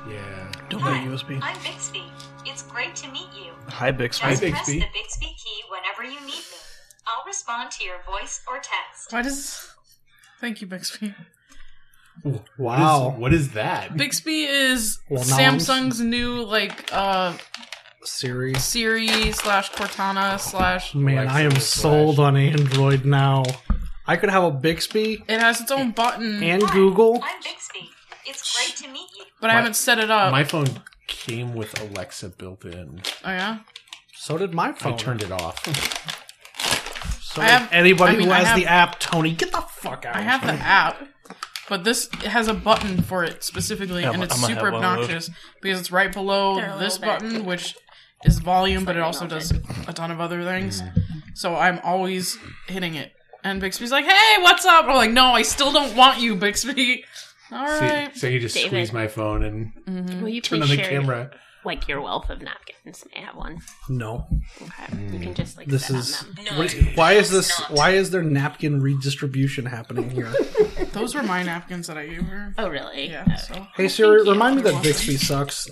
Yeah. Don't Hi, need USB. I'm Bixby. It's great to meet you. Hi, Bixby. Just Hi, press Bixby. the Bixby key whenever you need me. I'll respond to your voice or text. Why does... Thank you, Bixby. Wow. What is that? Bixby is Well, now I'm- Samsung's new, Siri. Siri / Cortana / Man, Alexa I am slash- sold on Android now. I could have a Bixby It has its own button, and Hi, Google. I'm Bixby. It's great to meet you. but I haven't set it up. My phone came with Alexa built in. Oh, yeah? So did my phone. I turned it off. So I did have- anybody I mean, who I has have- the app, Tony, get the fuck out. I have the app, but this has a button for it specifically, Yeah, and but it's I'm gonna super have one of those. obnoxious because it's right below They're a this little bit- button, which is volume, but it Slightly also does melted. a ton of other things. So I'm always hitting it. And Bixby's like, "Hey, what's up?" I'm like, "No, I still don't want you, Bixby." All right. So you just David. squeeze my phone and Will you turn please on the share camera. like your wealth of napkins? May I have one? No. Okay. You can just like This sit is on them. why is this? Why is there napkin redistribution happening here? Those were my napkins that I gave her. Oh really? Yeah. So Hey Siri, you. remind me that Bixby sucks.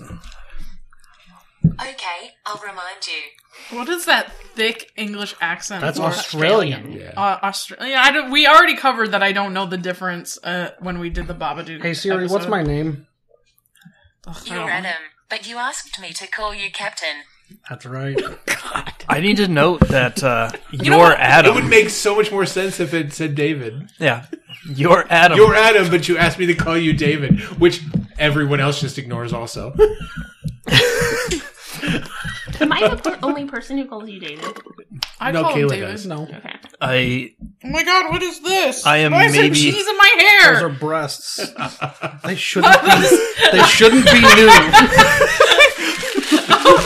Okay, I'll remind you. what is that thick English accent? That's for? Australian. Yeah. Australia. I don't, we already covered that. I don't know the difference when we did the Babadook. Hey Siri, what's episode. my name? Ugh, I You're don't- Adam, but you asked me to call you Captain. That's right. I need to note that know you're what? It Adam. would make so much more sense if it said David. Yeah. You're Adam. You're Adam, but you asked me to call you David, which everyone else just ignores also. Am I the only person who calls you David? I No, call him Kayla David. does. No, Okay. Oh my god, what is this? I am Why is there maybe- cheese in my those hair? are breasts. They shouldn't be. They shouldn't be new. Oh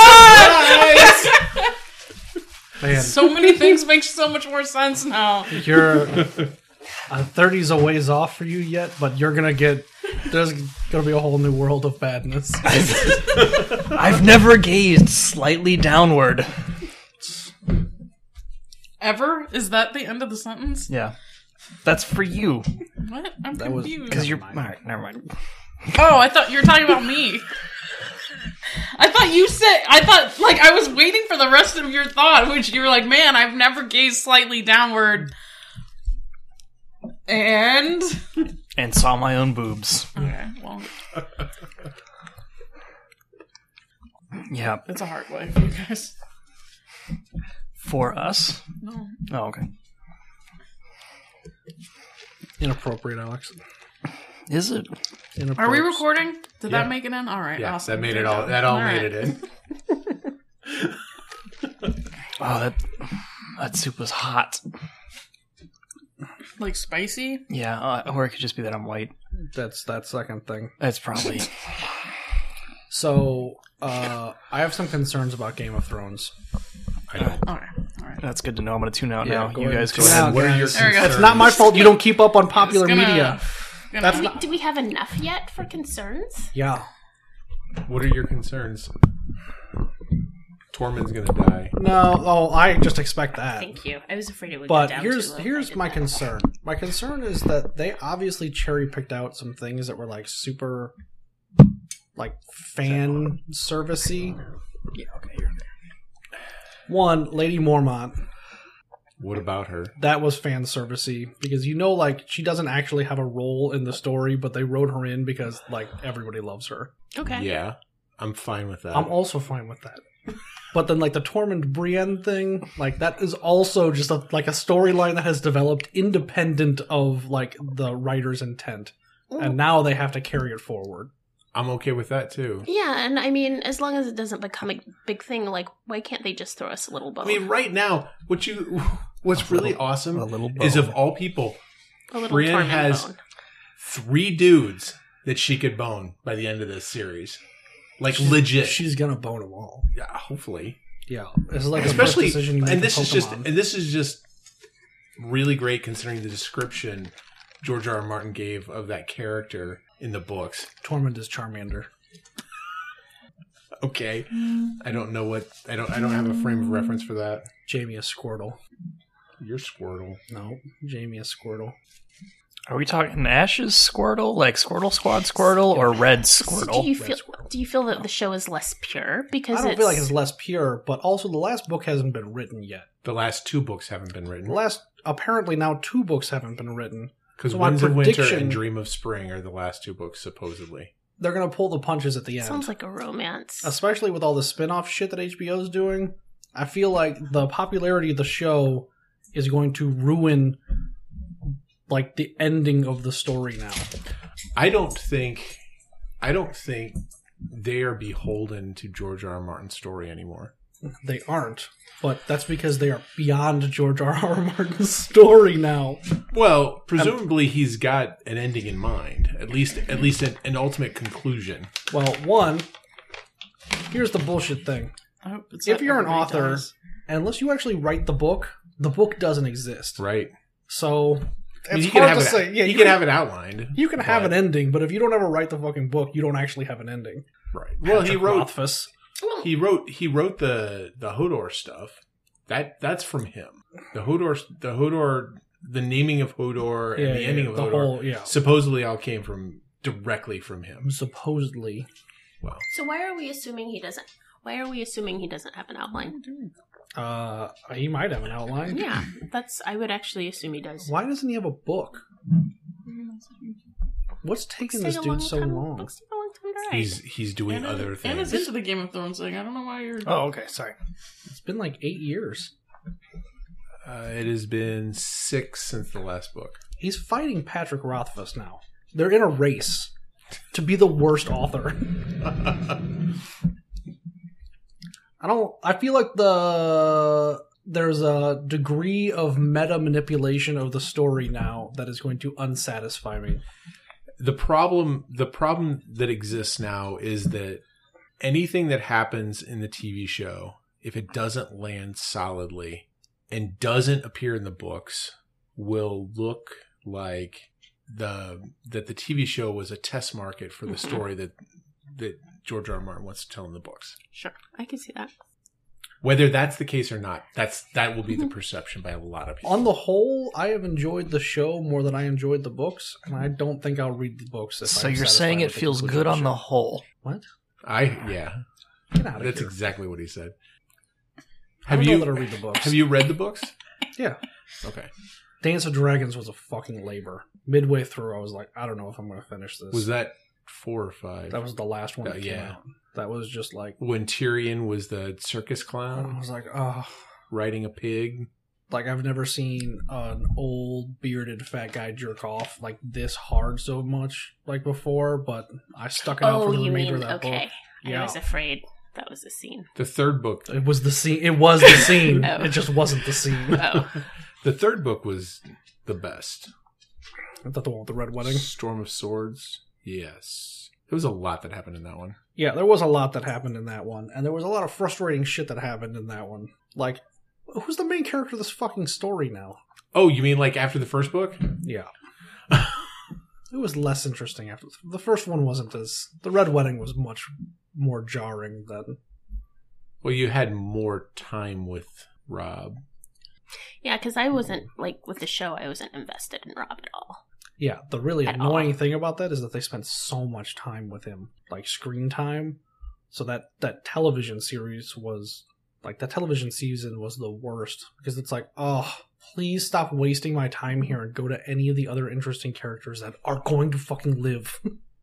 my god! Man, So many things make so much more sense now. you're 30's a ways off for you yet, but you're gonna get. There's gonna be a whole new world of badness. I've never gazed slightly downward. Ever? Is that the end of the sentence? Yeah. That's for you. What? I'm That was- confused. Because you're. Never mind. Alright, never mind. Oh, I thought you were talking about me. I thought you said. I thought, like, I was waiting for the rest of your thought, which you were like, man, I've never gazed slightly downward. And. And saw my own boobs. Okay, well, Yeah. it's a hard way for you guys. For us? No. Oh, okay. Inappropriate, Alex. Is it? Inappropriate. Are we recording? Did Yeah. that make it in? All right, Yeah, awesome. that made Good it all. job. That all right. made it in. Oh, that soup was hot. Like spicy? Yeah, or it could just be that I'm white. That's that second thing. That's probably. So, I have some concerns about Game of Thrones. I know. All right. That's good to know. I'm going to tune out Yeah, now. go You ahead. guys go Tune ahead. out. What are your guys. There we go. concerns? It's not my fault you don't keep up on popular It's gonna- media. Gonna- Do we have enough yet for concerns? Yeah. What are your concerns? Tormund's gonna die. No, I just expect that. Thank you. I was afraid it would But go down here's too low if I here's did my that. concern. My concern is that they obviously cherry picked out some things that were like super, like fan servicey. Yeah, okay. You're One, Lady Mormont, What about her? that was fan servicey because like she doesn't actually have a role in the story, but they wrote her in because like everybody loves her. Okay. Yeah, I'm fine with that. I'm also fine with that. But then, like the Tormund Brienne thing, like that is also just a storyline that has developed independent of like the writer's intent, and now they have to carry it forward. I'm okay with that too. Yeah, and I mean, as long as it doesn't become a big thing, like, why can't they just throw us a little bone? I mean, right now, what's really awesome a little is of bone. all people, a little Brienne Tormund has bone. 3 dudes that she could bone by the end of this series. Like legit. She's gonna bone them all. Yeah, hopefully. Yeah, it's like Especially, the first decision you make and this for is just, Pokemon. and this is just really great considering the description George R. R. Martin gave of that character in the books. Tormund is Charmander. Okay, I don't know what I don't have a frame of reference for that. Jamie is Squirtle. You're Squirtle. No, Jamie is Squirtle. Are we talking Ash's Squirtle, like Squirtle Squad Squirtle, or Red Squirtle? So do you feel that the show is less pure because I don't feel like it's less pure, but also the last book hasn't been written yet. The last 2 books haven't been The written. last, apparently now 2 books haven't been written. Because So my Winds of Winter prediction- and Dream of Spring are the last 2 books, supposedly. They're going to pull the punches at the end. sounds like a romance. Especially with all the spin-off shit that HBO's doing. I feel like the popularity of the show is going to ruin like the ending of the story now. I don't think they are beholden to George R. R. Martin's story anymore. They aren't, but that's because they are beyond George R. R. Martin's story now. Well, presumably he's got an ending in mind, at least an ultimate conclusion. Well, one, here's the bullshit thing. I hope it's If not you're an everybody author, dies. unless you actually write the book doesn't exist. Right. So I mean, it's he can hard have to say. Yeah, he you can have it outlined. You can have but- an ending, but if you don't ever write the fucking book, you don't actually have an ending. Right. Well, he Patrick wrote Rothfuss. he wrote the Hodor stuff. That's from him. The Hodor, the naming of Hodor and the ending of the Hodor whole, supposedly all came directly from him. supposedly. Well, So why are we assuming he doesn't? Why are we assuming he doesn't have an outline? He might have an outline. Yeah, I would actually assume he does. Why doesn't he have a book? What's taking this dude so long? Books take a long time to write. he's doing other Anna's things. into the Game of Thrones thing. I don't know why you're. Oh, okay, sorry. It's been like 8 years. It has been 6 since the last book. He's fighting Patrick Rothfuss now. They're in a race to be the worst author. I feel like there's a degree of meta manipulation of the story now that is going to unsatisfy me. The problem that exists now is that anything that happens in the TV show, if it doesn't land solidly and doesn't appear in the books, will look like that the TV show was a test market for the story that George R. R. Martin wants to tell in the books. Sure, I can see that. Whether that's the case or not, that will be the perception by a lot of people. On the whole, I have enjoyed the show more than I enjoyed the books, and I don't think I'll read the books. So you're saying it feels good on the whole. What? Yeah, Get out of that's here. exactly what he said. I don't know that I read the books. Have you read the books? Yeah. Okay. Dance of Dragons was a fucking labor. Midway through, I was like, I don't know if I'm going to finish this. Was that 4 or 5? That was the last one that came yeah. out. That was just like, When Tyrion was the circus I clown was like, oh, riding a pig. like I've never seen an old bearded fat guy jerk off like this hard so much like before, but I stuck it out for the you remainder mean of that okay? book. I Yeah. was afraid that was the scene. The third book, It was the scene. It was the scene. Oh. It just wasn't the scene. Oh, the third book was the best. I thought the one with the red wedding. Storm of Swords. Yes. There was a lot that happened in that one. Yeah, there was a lot that happened in that one, and there was a lot of frustrating shit that happened in that one. Like, who's the main character of this fucking story now? Oh, you mean like after the first book? Yeah. It was less interesting after the first one wasn't as the red wedding was much more jarring than Well, you had more time with Rob. yeah, because I wasn't like with the show. I wasn't invested in Rob at all. yeah. The really At annoying all. thing about that is that they spent so much time with him, like screen time. So that television series was like that television season was the worst because it's like, oh, please stop wasting my time here and go to any of the other interesting characters that are going to fucking live.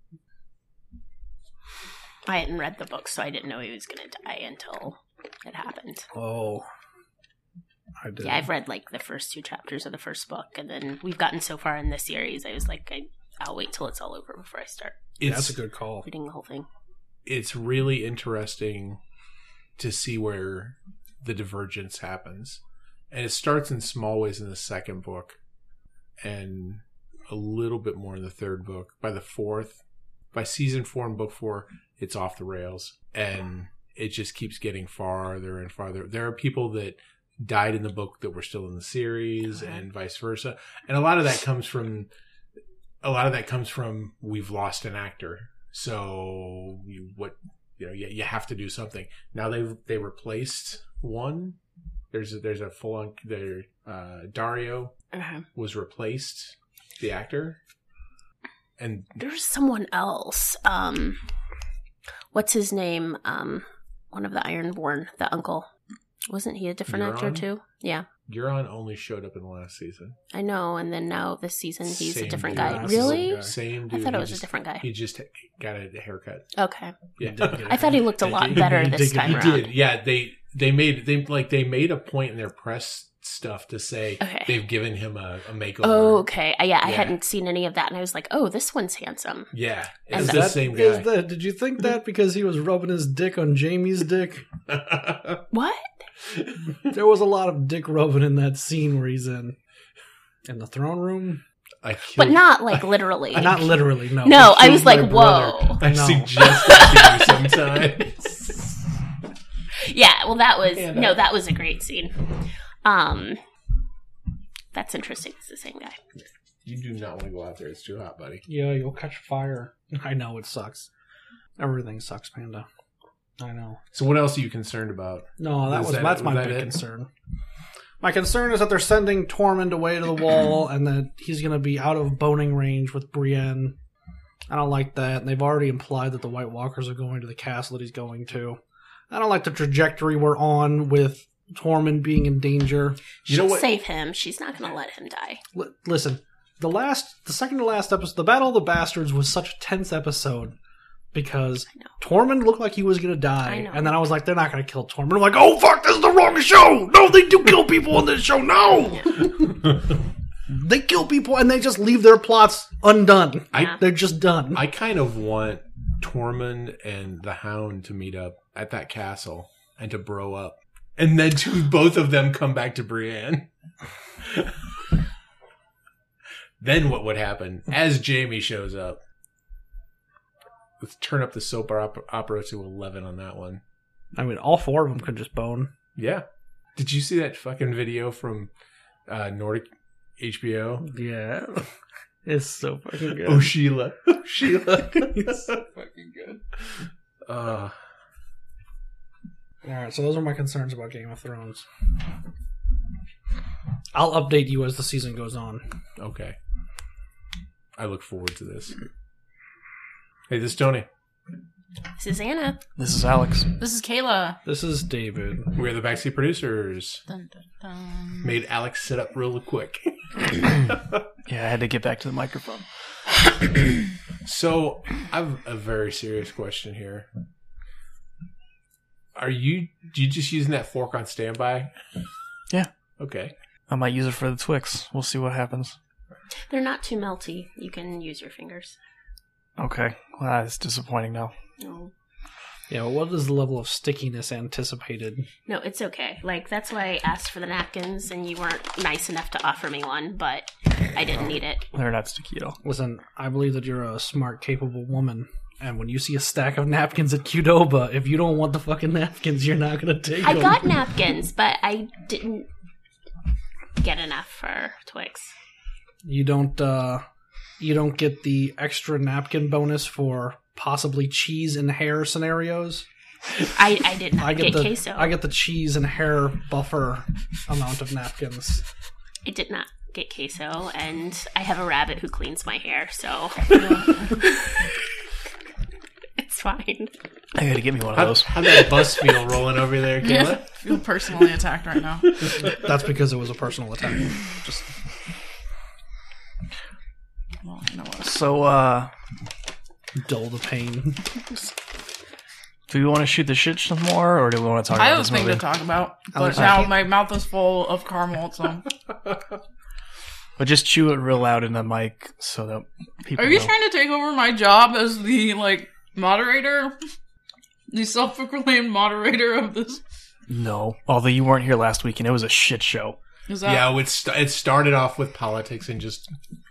I hadn't read the book, so I didn't know he was going to die until it happened. Oh, I did. Yeah, I've read like the first 2 chapters of the first book, and then we've gotten so far in the series. I was like, I'll wait till it's all over before I start That's a good call. reading the whole thing. It's really interesting to see where the divergence happens. And it starts in small ways in the second book and a little bit more in the third book. By season 4 and book 4, it's off the rails. And it just keeps getting farther and farther. There are people that died in the book that were still in the series and vice versa. And a lot of that comes from we've lost an actor. So you have to do something. Now they replaced one. There's a full on Dario Uh-huh. was replaced the actor. And There's someone else. What's his name? One of the Ironborn, the uncle. Wasn't he a different actor Euron? too? Yeah. Euron only showed up in the last season. I know, and then now this season he's a Same different dude. guy. That's the Really? same guy. Same I dude. thought it He was a just- different guy. He just got a haircut. Okay. Yeah. I thought he looked a lot better this time He around. did. Yeah, they made a point in their press stuff to say Okay. they've given him a makeover. Oh, okay. I Yeah. hadn't seen any of that, and I was like, "Oh, this one's handsome." Yeah, And it's that- the same Is guy. that, did you think that because he was rubbing his dick on Jamie's dick? What? There was a lot of dick rubbing in that scene where he's in the throne room. I But killed- not like literally. Not literally, no. No, I killed was my like, brother. "Whoa." I No. suggest that to you sometimes. Yeah. Well, that was Yeah, no, that was a great scene. That's interesting. It's the same guy. You do not want to go out there. It's too hot, buddy. Yeah, you'll catch fire. I know, it sucks. Everything sucks, Panda. I know. So what else are you concerned about? No, Was that- that's my was that big it? concern. My concern is that they're sending Tormund away to the wall and that he's going to be out of boning range with Brienne. I don't like that. And they've already implied that the White Walkers are going to the castle that he's going to. I don't like the trajectory we're on with Tormund being in danger. You know She'll what? save him. She's not going to let him die. Listen, the second to last episode, the Battle of the Bastards was such a tense episode because I know. Tormund looked like he was going to die. I know. And then I was like, they're not going to kill Tormund. I'm like, oh, fuck, this is the wrong show. No, they do kill people on this show. No. They kill people and they just leave their plots undone. Yeah. They're just done. I kind of want Tormund and the Hound to meet up at that castle and to bro up. And then to both of them come back to Brienne. Then what would happen as Jamie shows up? Let's turn up the soap opera to 11 on that one. I mean, all four of them could just bone. Yeah. Did you see that fucking video from Nordic HBO? Yeah. It's so fucking good. Oh, Sheila. Sheila. It's so fucking good. All right, so those are my concerns about Game of Thrones. I'll update you as the season goes on. Okay. I look forward to this. Hey, this is Tony. This is Anna. This is Alex. This is Kayla. This is David. We're the Backseat Producers. Dun, dun, dun. Made Alex sit up real quick. Yeah, I had to get back to the microphone. So, I have a very serious question here. Are you just using that fork on standby? Yeah. Okay. I might use it for the Twix. We'll see what happens. They're not too melty. You can use your fingers. Okay. Well, that's disappointing now. No. Yeah, what is the level of stickiness anticipated? No, it's okay. Like, that's why I asked for the napkins, and you weren't nice enough to offer me one, but I didn't need it. They're not sticky at all. Listen, I believe that you're a smart, capable woman. And when you see a stack of napkins at Qdoba, if you don't want the fucking napkins, you're not going to take I them. got napkins, but I didn't get enough for Twix. You don't get the extra napkin bonus for possibly cheese and hair scenarios. I did not get the queso. I get the cheese and hair buffer amount of napkins. I did not get queso, and I have a rabbit who cleans my hair, so it's fine. I gotta get me one of those. How'd that bus feel rolling over there, Kayla? Yeah, I feel personally attacked right now. That's because it was a personal attack. Just Well, you know what? So, dull the pain. do we want to shoot the shit some more, or do we want to talk I about have a this thing movie? to talk about, Alex, but I now can't- my mouth is full of caramel. So, But just chew it real loud in the mic so that people are you know. trying to take over my job as the moderator, the self-proclaimed moderator of this? No. Although you weren't here last week and it was a shit show. Is that Yeah, it started off with politics and just.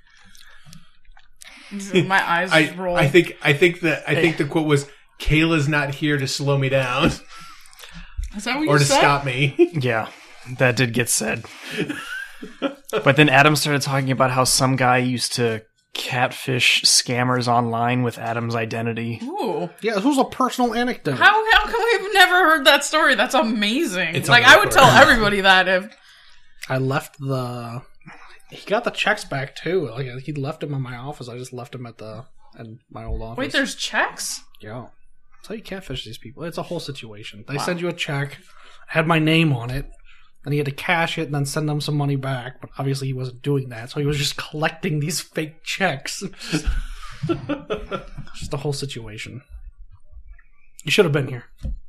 my eyes just roll? I think the quote was, "Kayla's not here to slow me down Is that what or you to said? stop me." Yeah, that did get said. But then Adam started talking about how some guy used to catfish scammers online with Adam's identity. Ooh. Yeah, this was a personal anecdote. How come we've never heard that story? That's amazing. It's like on I would record. tell everybody that if I left the He got the checks back too. Like he left them in my office. I just left them at my old office. Wait, there's checks? Yeah. That's how you catfish these people. It's a whole situation. They send you a check, had my name on it, and he had to cash it and then send them some money back. But obviously he wasn't doing that, so he was just collecting these fake checks. Just the whole situation. You should have been here.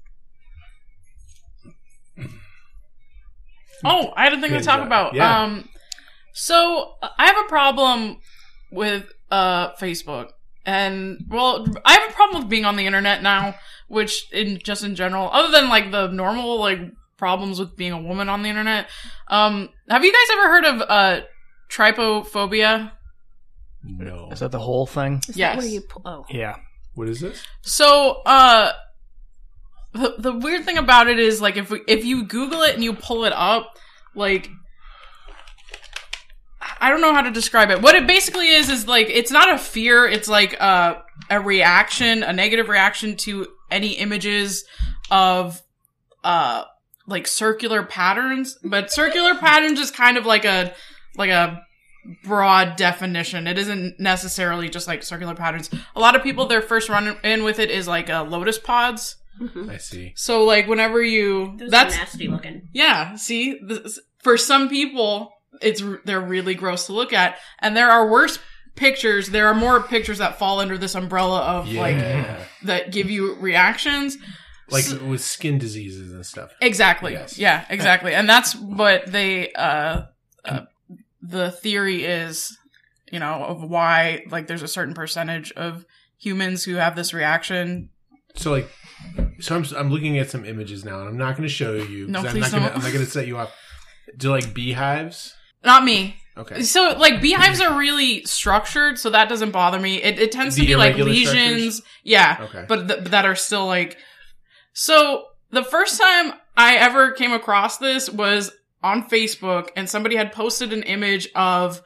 Oh, I had a thing to talk about. Yeah. So I have a problem with Facebook, and well, I have a problem with being on the internet now, which in general, other than like the normal like problems with being a woman on the internet. Have you guys ever heard of trypophobia? No. Is that the whole thing? Is Yes. that where you Yeah. What is this? So, the weird thing about it is, like, if you Google it and you pull it up, like, I don't know how to describe it. What it basically is like, it's not a fear, it's like a reaction, a negative reaction to any images of, like, circular patterns. But circular patterns is kind of like a broad definition. It isn't necessarily just like circular patterns. A lot of people, their first run in with it is like lotus pods. I see. So like whenever That's nasty looking. yeah, see, for some people they're really gross to look at, and there are worse pictures. There are more pictures that fall under this umbrella of like that give you reactions. Like with skin diseases and stuff. Exactly. Yes. Yeah, exactly. And that's what they the theory is, you know, of why, like, there's a certain percentage of humans who have this reaction. So I'm looking at some images now, and I'm not going to show you. No, I'm please not don't. I'm not going to set you up. Do like beehives? Not me. Okay. So, like, beehives are really structured, so that doesn't bother me. It tends to The be, like, irregular lesions. structures? Yeah. Okay. But that are still, like... So, the first time I ever came across this was on Facebook, and somebody had posted an image of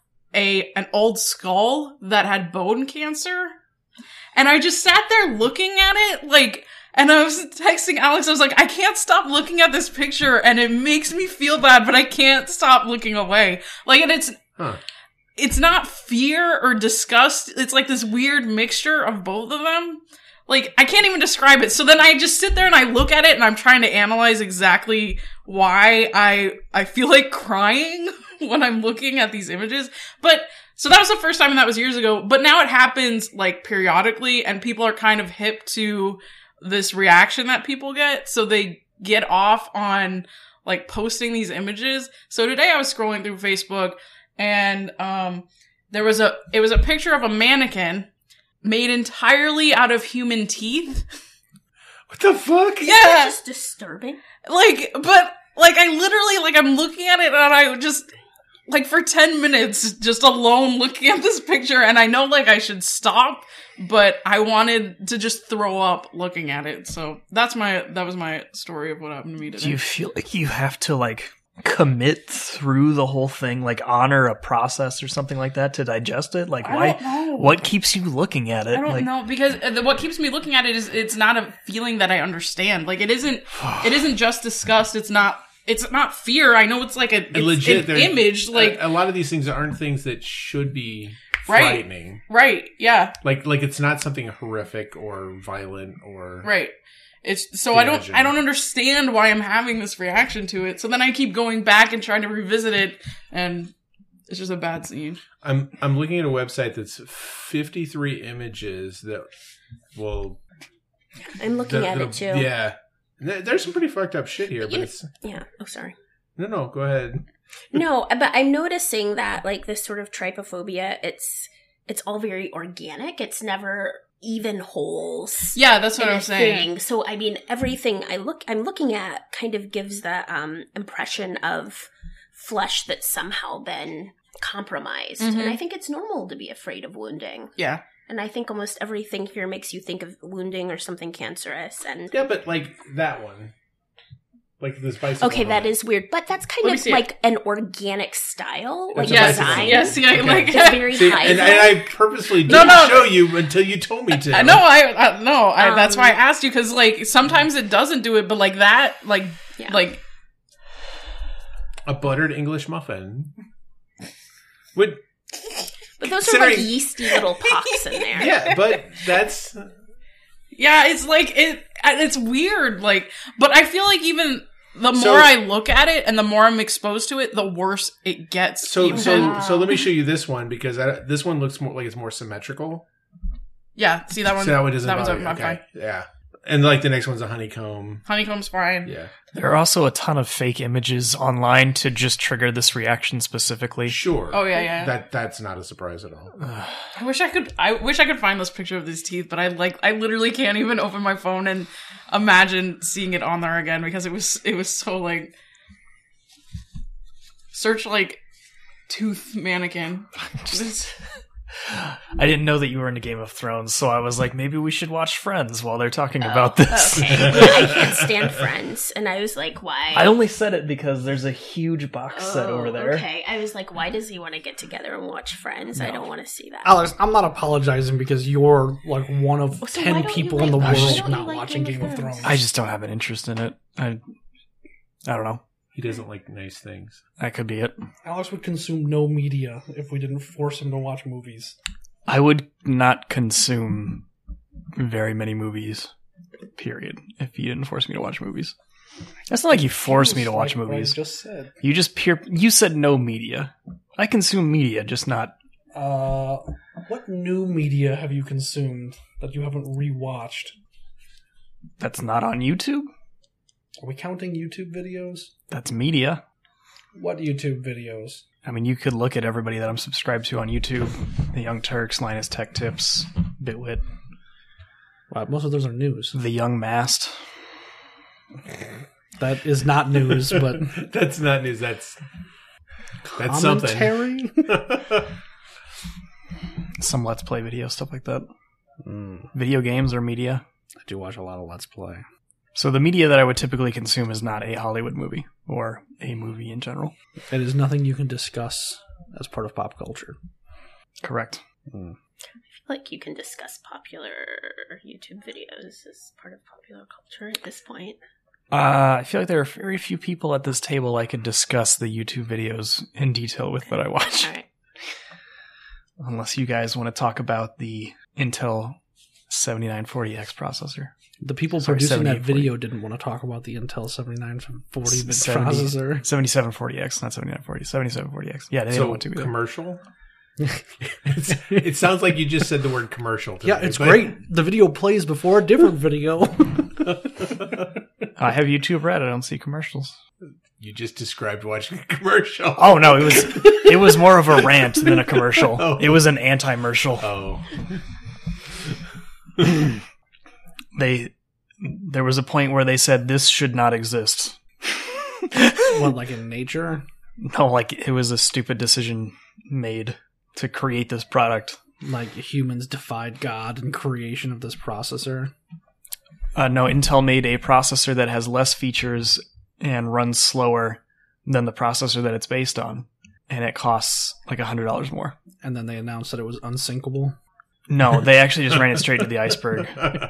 an old skull that had bone cancer. And I just sat there looking at it, like, and I was texting Alex, I was like, I can't stop looking at this picture, and it makes me feel bad, but I can't stop looking away. Like, and it's not fear or disgust, it's like this weird mixture of both of them. Like, I can't even describe it. So then I just sit there and I look at it and I'm trying to analyze exactly why I feel like crying when I'm looking at these images. But, so that was the first time, and that was years ago. But now it happens, like, periodically, and people are kind of hip to this reaction that people get. So they get off on, like, posting these images. So today I was scrolling through Facebook, and it was a picture of a mannequin made entirely out of human teeth. What the fuck? Yeah. That's just disturbing. Like, but, like, I literally, like, I'm looking at it and I just, like, for 10 minutes, just alone looking at this picture, and I know, like, I should stop, but I wanted to just throw up looking at it. So that was my story of what happened to me today. Do you feel like you have to, like, commit through the whole thing, like honor a process or something like that to digest it? Like, I don't know. what keeps you looking at it? I don't know, because what keeps me looking at it is it's not a feeling that I understand. Like, it isn't just disgust. It's not fear. I know it's like an image. Like, a lot of these things aren't things that should be frightening. Right. Yeah. Like it's not something horrific or violent or right. It's so damaging. I don't understand why I'm having this reaction to it. So then I keep going back and trying to revisit it, and it's just a bad scene. I'm looking at a website that's 53 images that will. I'm looking at it too. Yeah, there's some pretty fucked up shit here, but it's yeah. Oh, sorry. No, go ahead. No, but I'm noticing that, like, this sort of trypophobia, it's all very organic. It's never even holes. Yeah, that's what I'm saying. So, I mean, everything I'm looking at kind of gives the impression of flesh that's somehow been compromised. Mm-hmm. And I think it's normal to be afraid of wounding. Yeah. And I think almost everything here makes you think of wounding or something cancerous. And yeah, but like that one. Like this bicycle. okay, that is weird, but that's kind of like an organic style, like design. Yes, yeah, okay. Like it's very high. And I purposely didn't show you until you told me to. That's why I asked you, because like sometimes it doesn't do it, but like that, like a buttered English muffin. Would But those are like Considering- yeasty little pox in there. yeah, but that's Yeah, it's like it's weird. Like, but I feel like even the more So- I look at it and the more I'm exposed to it, the worse it gets. so. even. So let me show you this one because this one looks more like it's more symmetrical. Yeah, see that one. So that one doesn't. That one's bother you. fine. Okay. Yeah, and like the next one's a honeycomb. Honeycomb's fine. Yeah, There are also a ton of fake images online to just trigger this reaction specifically. sure. Oh yeah. That's not a surprise at all. I wish I could find this picture of these teeth, but I literally can't even open my phone and imagine seeing it on there again because it was so like search like tooth mannequin. I didn't know that you were into Game of Thrones, so I was like, maybe we should watch Friends while they're talking about this. Okay. Yeah, I can't stand Friends. And I was like, why? I only said it because there's a huge box set over there. Okay. I was like, why does he want to get together and watch Friends? I don't want to see that. Alex, I'm not apologizing because you're like one of So 10 why don't you people in the like- why world don't you not like watching Game of Thrones. I just don't have an interest in it. I don't know. He doesn't like nice things. That could be it. Alex would consume no media if we didn't force him to watch movies. I would not consume very many movies, period, if you didn't force me to watch movies. It's not like you force me to watch Like what I movies. just said. You said no media. I consume media, just not. What new media have you consumed that you haven't rewatched? That's not on YouTube. Are we counting YouTube videos? That's media. What YouTube videos? I mean, you could look at everybody that I'm subscribed to on YouTube. The Young Turks, Linus Tech Tips, Bitwit, Wow, most of those are news. The Young Mast. That is not news, but That's not news. That's something. commentary? Some Let's Play video, stuff like that. Video games are media. I do watch a lot of Let's Play. So the media that I would typically consume is not a Hollywood movie or a movie in general. It is nothing you can discuss as part of pop culture. Correct. I feel like you can discuss popular YouTube videos as part of popular culture at this point. I feel like there are very few people at this table I could discuss the YouTube videos in detail with that I watch. All right. Unless you guys want to talk about the Intel 7940X processor. The people Sorry, producing that 7840. video didn't want to talk about the Intel 7940 70. processor. 7740X, not 7940. 7740X. Yeah, they didn't So want to either. commercial. It sounds like you just said the word commercial. To Yeah, me, it's but- great. The video plays before a different video. I have YouTube Red. I don't see commercials. You just described watching a commercial. Oh no, it was more of a rant than a commercial. Oh. It was an anti-mercial. Oh. There was a point where they said this should not exist. What, like in nature? No, like it was a stupid decision made to create this product. Like humans defied God in creation of this processor. No, Intel made a processor that has less features and runs slower than the processor that it's based on, and it costs like $100 more. And then they announced that it was unsinkable. No, they actually just ran it straight to the iceberg.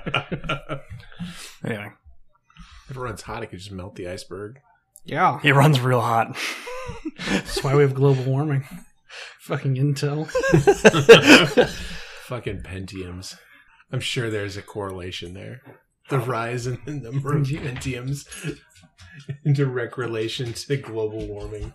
Anyway, If it runs hot, it could just melt the iceberg. Yeah. it runs real hot. That's why we have global warming. Fucking Intel. Fucking Pentiums. I'm sure there's a correlation there. The rise in the number of Pentiums in direct relation to global warming.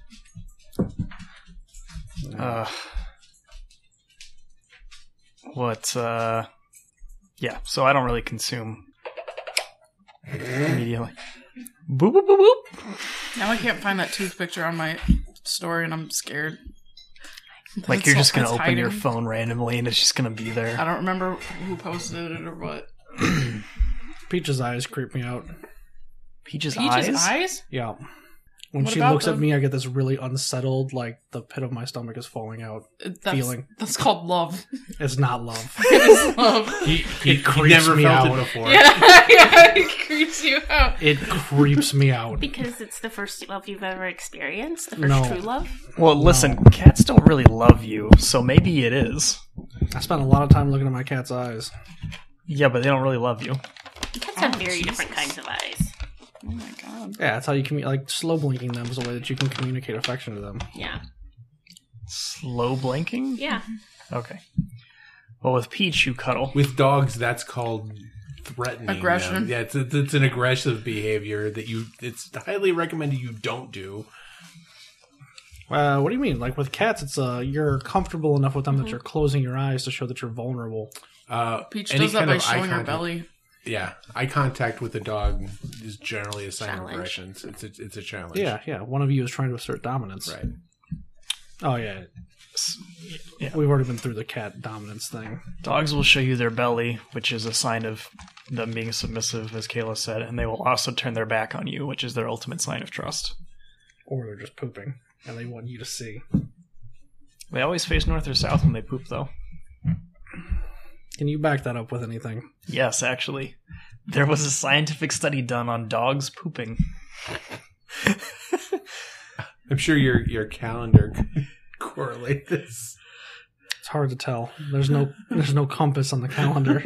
Yeah, so I don't really consume media. Boop, boop, boop, boop. Now I can't find that tooth picture on my story, and I'm scared. Like you're just going to It's open your hiding. phone randomly and it's just going to be there. I don't remember who posted it or what. Peach's eyes creep me out. Peach's Peach's eyes? eyes? Yeah. When What she about looks at them? me, I get this really unsettled, like the pit of my stomach is falling out. Feeling. That's called love. It's not love. It is love. It creeps never me felt out. it before. Yeah, it creeps you out. It creeps me out. Because it's the first love you've ever experienced, the first No. true love. Well, listen, cats don't really love you, so maybe it is. I spent a lot of time looking at my cat's eyes. Yeah, but they don't really love you. Cats have Oh, very Jesus. different kinds of eyes. Oh my god. Yeah, that's how you like slow blinking them is a way that you can communicate affection to them. Yeah. Slow blinking? Yeah. Okay. Well, with Peach, you cuddle. With dogs, that's called threatening them. Aggression. Yeah, it's an aggressive behavior that it's highly recommended you don't do. What do you mean? Like with cats, it's you're comfortable enough with them that you're closing your eyes to show that you're vulnerable. Peach Any does that kind by of eye showing her contact- belly. Yeah, eye contact with a dog is generally a sign Challenge. of aggression. It's a challenge. Yeah. One of you is trying to assert dominance. Right. Oh yeah. Yeah. We've already been through the cat dominance thing. Dogs will show you their belly, which is a sign of them being submissive, as Kayla said, and they will also turn their back on you, which is their ultimate sign of trust. Or they're just pooping, and they want you to see. They always face north or south when they poop, though. Can you back that up with anything? Yes, actually. There was a scientific study done on dogs pooping. I'm sure your calendar could correlate this. It's hard to tell. There's no compass on the calendar.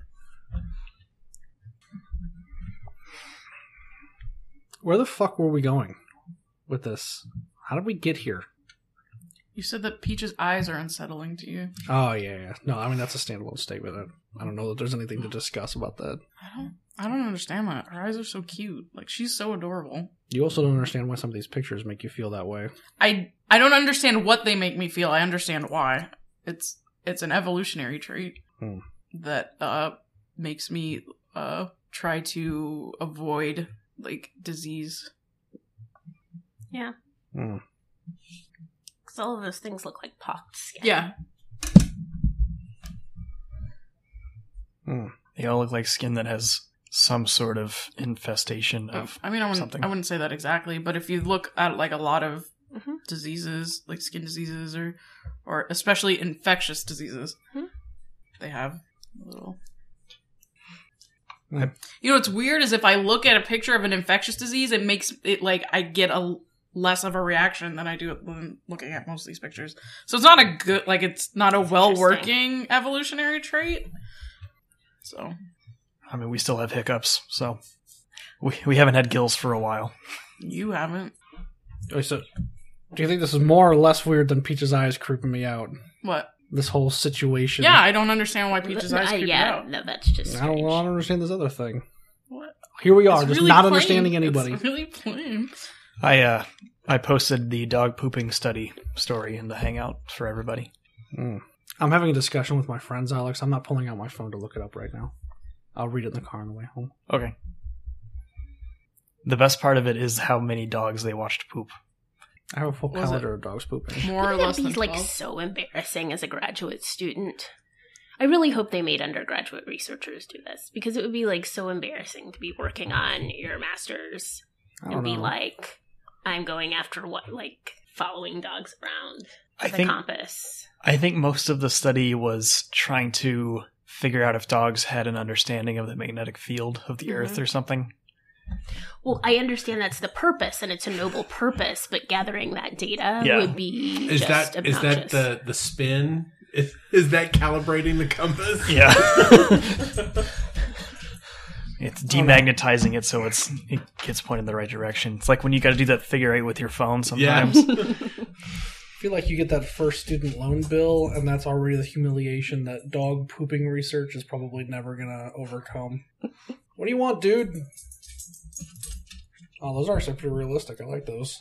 Where the fuck were we going with this? How did we get here? You said that Peach's eyes are unsettling to you. Oh yeah. No, I mean that's a standalone statement. I don't know that there's anything to discuss about that. I don't understand that. Her eyes are so cute. Like, she's so adorable. You also don't understand why some of these pictures make you feel that way. I don't understand what they make me feel. I understand why. It's an evolutionary trait that makes me try to avoid like disease. Yeah. Mm. Because all of those things look like pocked skin. Yeah. Mm. They all look like skin that has some sort of infestation of I mean, I something. wouldn't say that exactly, but if you look at like a lot of Mhm. diseases, like skin diseases or especially infectious diseases, they have a little. Mm. You know what's weird is if I look at a picture of an infectious disease, it makes it like I get a less of a reaction than I do when looking at most of these pictures. So it's not a good, like it's not a well working evolutionary trait. So. I mean, we still have hiccups, so we haven't had gills for a while. You haven't. Okay, so do you think this is more or less weird than Peach's eyes creeping me out? What? This whole situation. Yeah, I don't understand why Peach's eyes creep me yeah, out. no, that's just I don't strange. understand this other thing. What? Here we are, It's just really not plain. understanding anybody. It's really plain. I posted the dog pooping study story in the Hangout for everybody. Mm. I'm having a discussion with my friends, Alex. I'm not pulling out my phone to look it up right now. I'll read it in the car on the way home. Okay. The best part of it is how many dogs they watched poop. I have a full Was calendar of dogs pooping. More or Wouldn't less that than be like 12. so embarrassing as a graduate student? I really hope they made undergraduate researchers do this because it would be like so embarrassing to be working on your master's I and don't be know. like, I'm going after what, like following dogs around I with a think compass. I think most of the study was trying to figure out if dogs had an understanding of the magnetic field of the Earth or something. Well, I understand that's the purpose, and it's a noble purpose, but gathering that data Yeah. would be Is just that obnoxious. the spin? Is that calibrating the compass? Yeah. It's demagnetizing it so it gets pointed in the right direction. It's like when you got to do that figure eight with your phone sometimes. I feel like you get that first student loan bill, and that's already the humiliation that dog pooping research is probably never going to overcome. What do you want, dude? Oh, those are actually pretty realistic. I like those.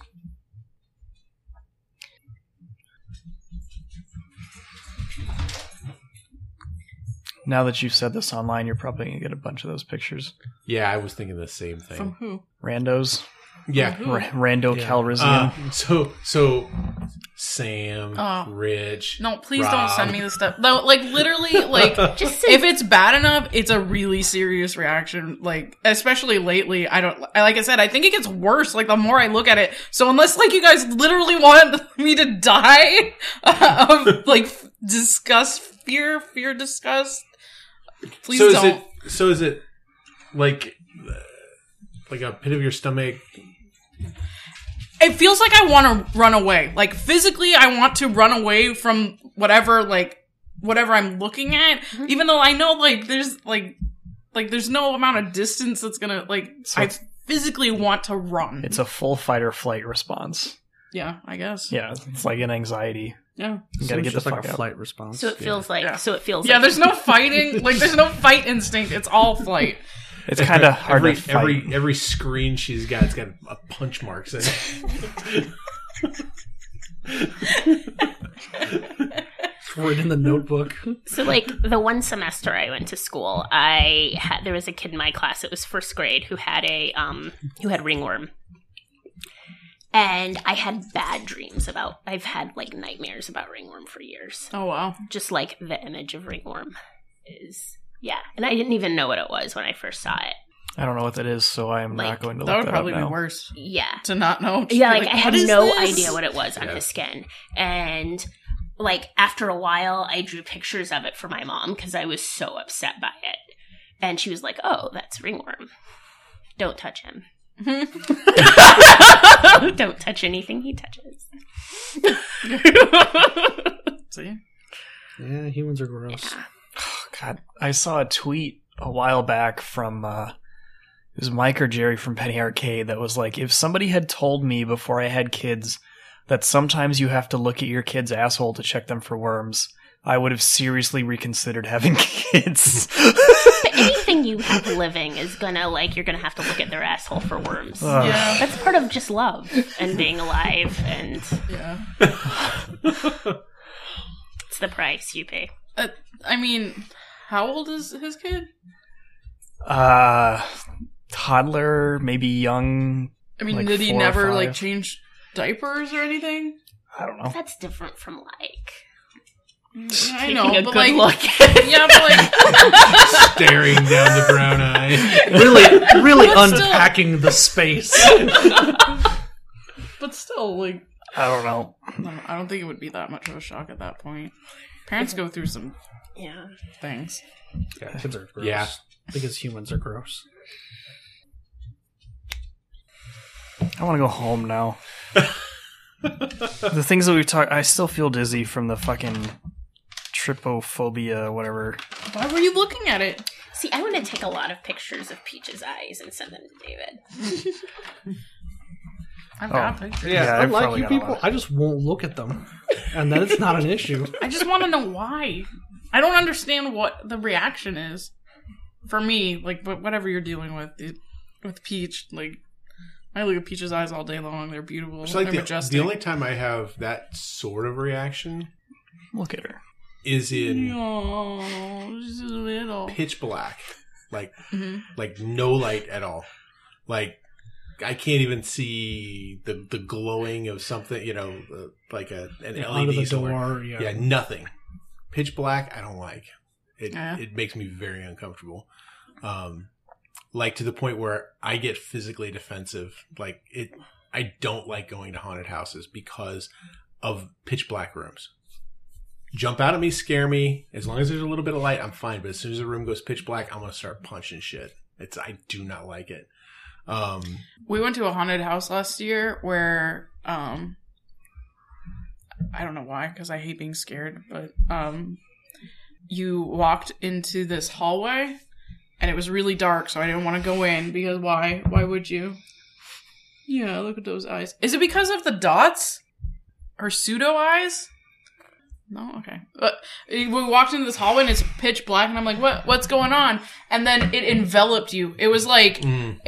Now that you've said this online, you're probably going to get a bunch of those pictures. Yeah, I was thinking the same thing. From who? Randos. Yeah. Rando Yeah. Calrissian. So Sam, Oh. Rich. No, please Rob. don't send me this stuff. No, like literally, like Just if it's bad enough, it's a really serious reaction. Like, especially lately, like I said, I think it gets worse. Like the more I look at it. So unless like you guys literally want me to die of like disgust, fear, disgust, please don't. Is it like a pit of your stomach? It feels like I want to run away. Like physically, I want to run away from whatever I'm looking at. Even though I know there's no amount of distance that's gonna So I physically want to run. It's a full fight or flight response. Yeah, I guess. Yeah, it's like an anxiety. Yeah. You gotta get the just fuck like a out. flight response. So it feels like. Yeah. So it feels. Yeah, like there's no fighting. Like, there's no fight instinct. It's all flight. It's kind of hard every, to fight. every screen she's got, it's got a punch marks in it. Written in the notebook. So, like, the one semester I went to school, there was a kid in my class, it was first grade, who had ringworm. And I had bad dreams I've had, like, nightmares about ringworm for years. Oh, wow. Just, like, the image of ringworm is, yeah. And I didn't even know what it was when I first saw it. I don't know what that is, so I am Like, not going to That look would that probably up be now. worse Yeah. to not know. Just Yeah, be like, I "What had is no this?" idea what it was on his skin. And, like, after a while, I drew pictures of it for my mom because I was so upset by it. And she was like, oh, that's ringworm. Don't touch him. Don't touch anything he touches. See? Yeah, humans are gross. Yeah. God, I saw a tweet a while back from it was Mike or Jerry from Penny Arcade that was like, if somebody had told me before I had kids that sometimes you have to look at your kid's asshole to check them for worms, I would have seriously reconsidered having kids. But anything you have living is gonna, like, you're gonna have to look at their asshole for worms. Ugh. Yeah. That's part of just love and being alive, and Yeah. it's the price you pay. I mean, how old is his kid? Toddler, maybe young. I mean, Like did he 4 or never, like, 5. change diapers or anything? I don't know. That's different from, like, I taking know, a but, good like, look. yeah, but, like, Staring down the brown eye. Really But still- unpacking the space. but still, like, I don't know. I don't think it would be that much of a shock at that point. Parents go through some Yeah. things. Yeah, kids are gross. Yeah. Because humans are gross. I want to go home now. The things that we've talked, I still feel dizzy from the fucking trypophobia, whatever. Why were you looking at it? See, I want to take a lot of pictures of Peach's eyes and send them to David. I've got pictures. Yeah, I've unlike probably you got a people, lot. I just won't look at them. And then it's not an issue. I just want to know why. I don't understand what the reaction is. For me, like, whatever you're dealing with Peach, like, I look at Peach's eyes all day long. They're beautiful. It's like They're majestic. the only time I have that sort of reaction Look at her. is in Oh, she's little. pitch black. Like, Mhm. like no light at all. Like, I can't even see the glowing of something, like an Out of LED the somewhere. door, Yeah, nothing. Pitch black, I don't like. Yeah. It makes me very uncomfortable. Like to the point where I get physically defensive. Like I don't like going to haunted houses because of pitch black rooms. Jump out at me, scare me. As long as there's a little bit of light, I'm fine. But as soon as the room goes pitch black, I'm gonna start punching shit. I do not like it. We went to a haunted house last year where, I don't know why, because I hate being scared, but, you walked into this hallway, and it was really dark, so I didn't want to go in, because why? Why would you? Yeah, look at those eyes. Is it because of the dots? Her pseudo eyes? No? Okay. But we walked into this hallway, and it's pitch black, and I'm like, what's going on? And then it enveloped you. It was like,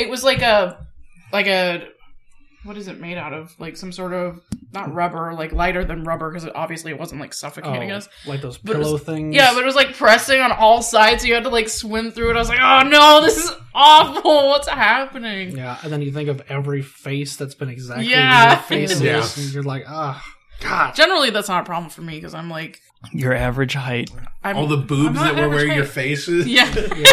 what is it made out of? Like some sort of, not rubber, like lighter than rubber, because obviously it wasn't like suffocating us. like those But it was- pillow things. Yeah, but it was like pressing on all sides, so you had to like swim through it. I was like, oh no, this is awful. What's happening? Yeah, and then you think of every face that's been exactly Yeah. where your face is, Yeah. and you're like, God. Generally, that's not a problem for me, because I'm like, Your average height. I'm, all the I'm boobs not that were where average your height. face is. Yeah.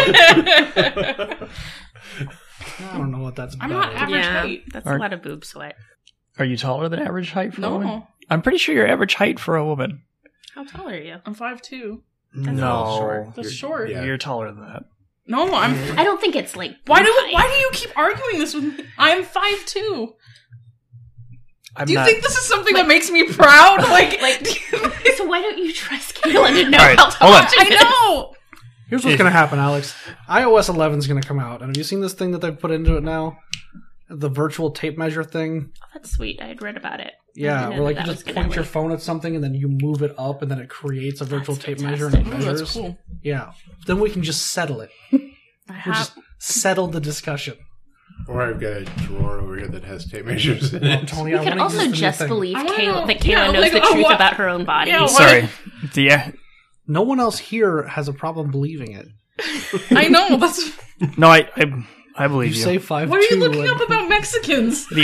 I don't know what that's I'm about. not average Yeah, height. that's Are- a lot of boob sweat. Are you taller than average height for a woman? No, I'm pretty sure you're average height for a woman. How tall are you? I'm 5'2". No, short. That's You're- short. yeah. You're taller than that. No, I'm. I don't think it's like Why do height. you keep arguing this with me? I'm 5'2". I'm Do you not. think this is something that makes me proud? Like, So why don't you trust Kaylin to know All right, how tall hold on. she I is? know. Here's what's going to happen, Alex. iOS 11 is going to come out, and have you seen this thing that they've put into it now? The virtual tape measure thing. Oh, that's sweet. I had read about it. Yeah, I didn't where know like that you was just gonna point your work. phone at something and then you move it up and then it creates a virtual That's tape measure and it fantastic. Oh, measures. that's cool. Yeah. Then we can just settle it. I We'll have, just settle the discussion. Or I've got a drawer over here that has tape measures in Well, it. Tony, You I can want to also just believe I wanna Kayla, know- that Kayla yeah, knows like, the oh, truth what- about her own body. Yeah, what- Sorry. Yeah. No one else here has a problem believing it. I know. That's No, I believe You you. say 5'2". what are you looking up about Mexicans? The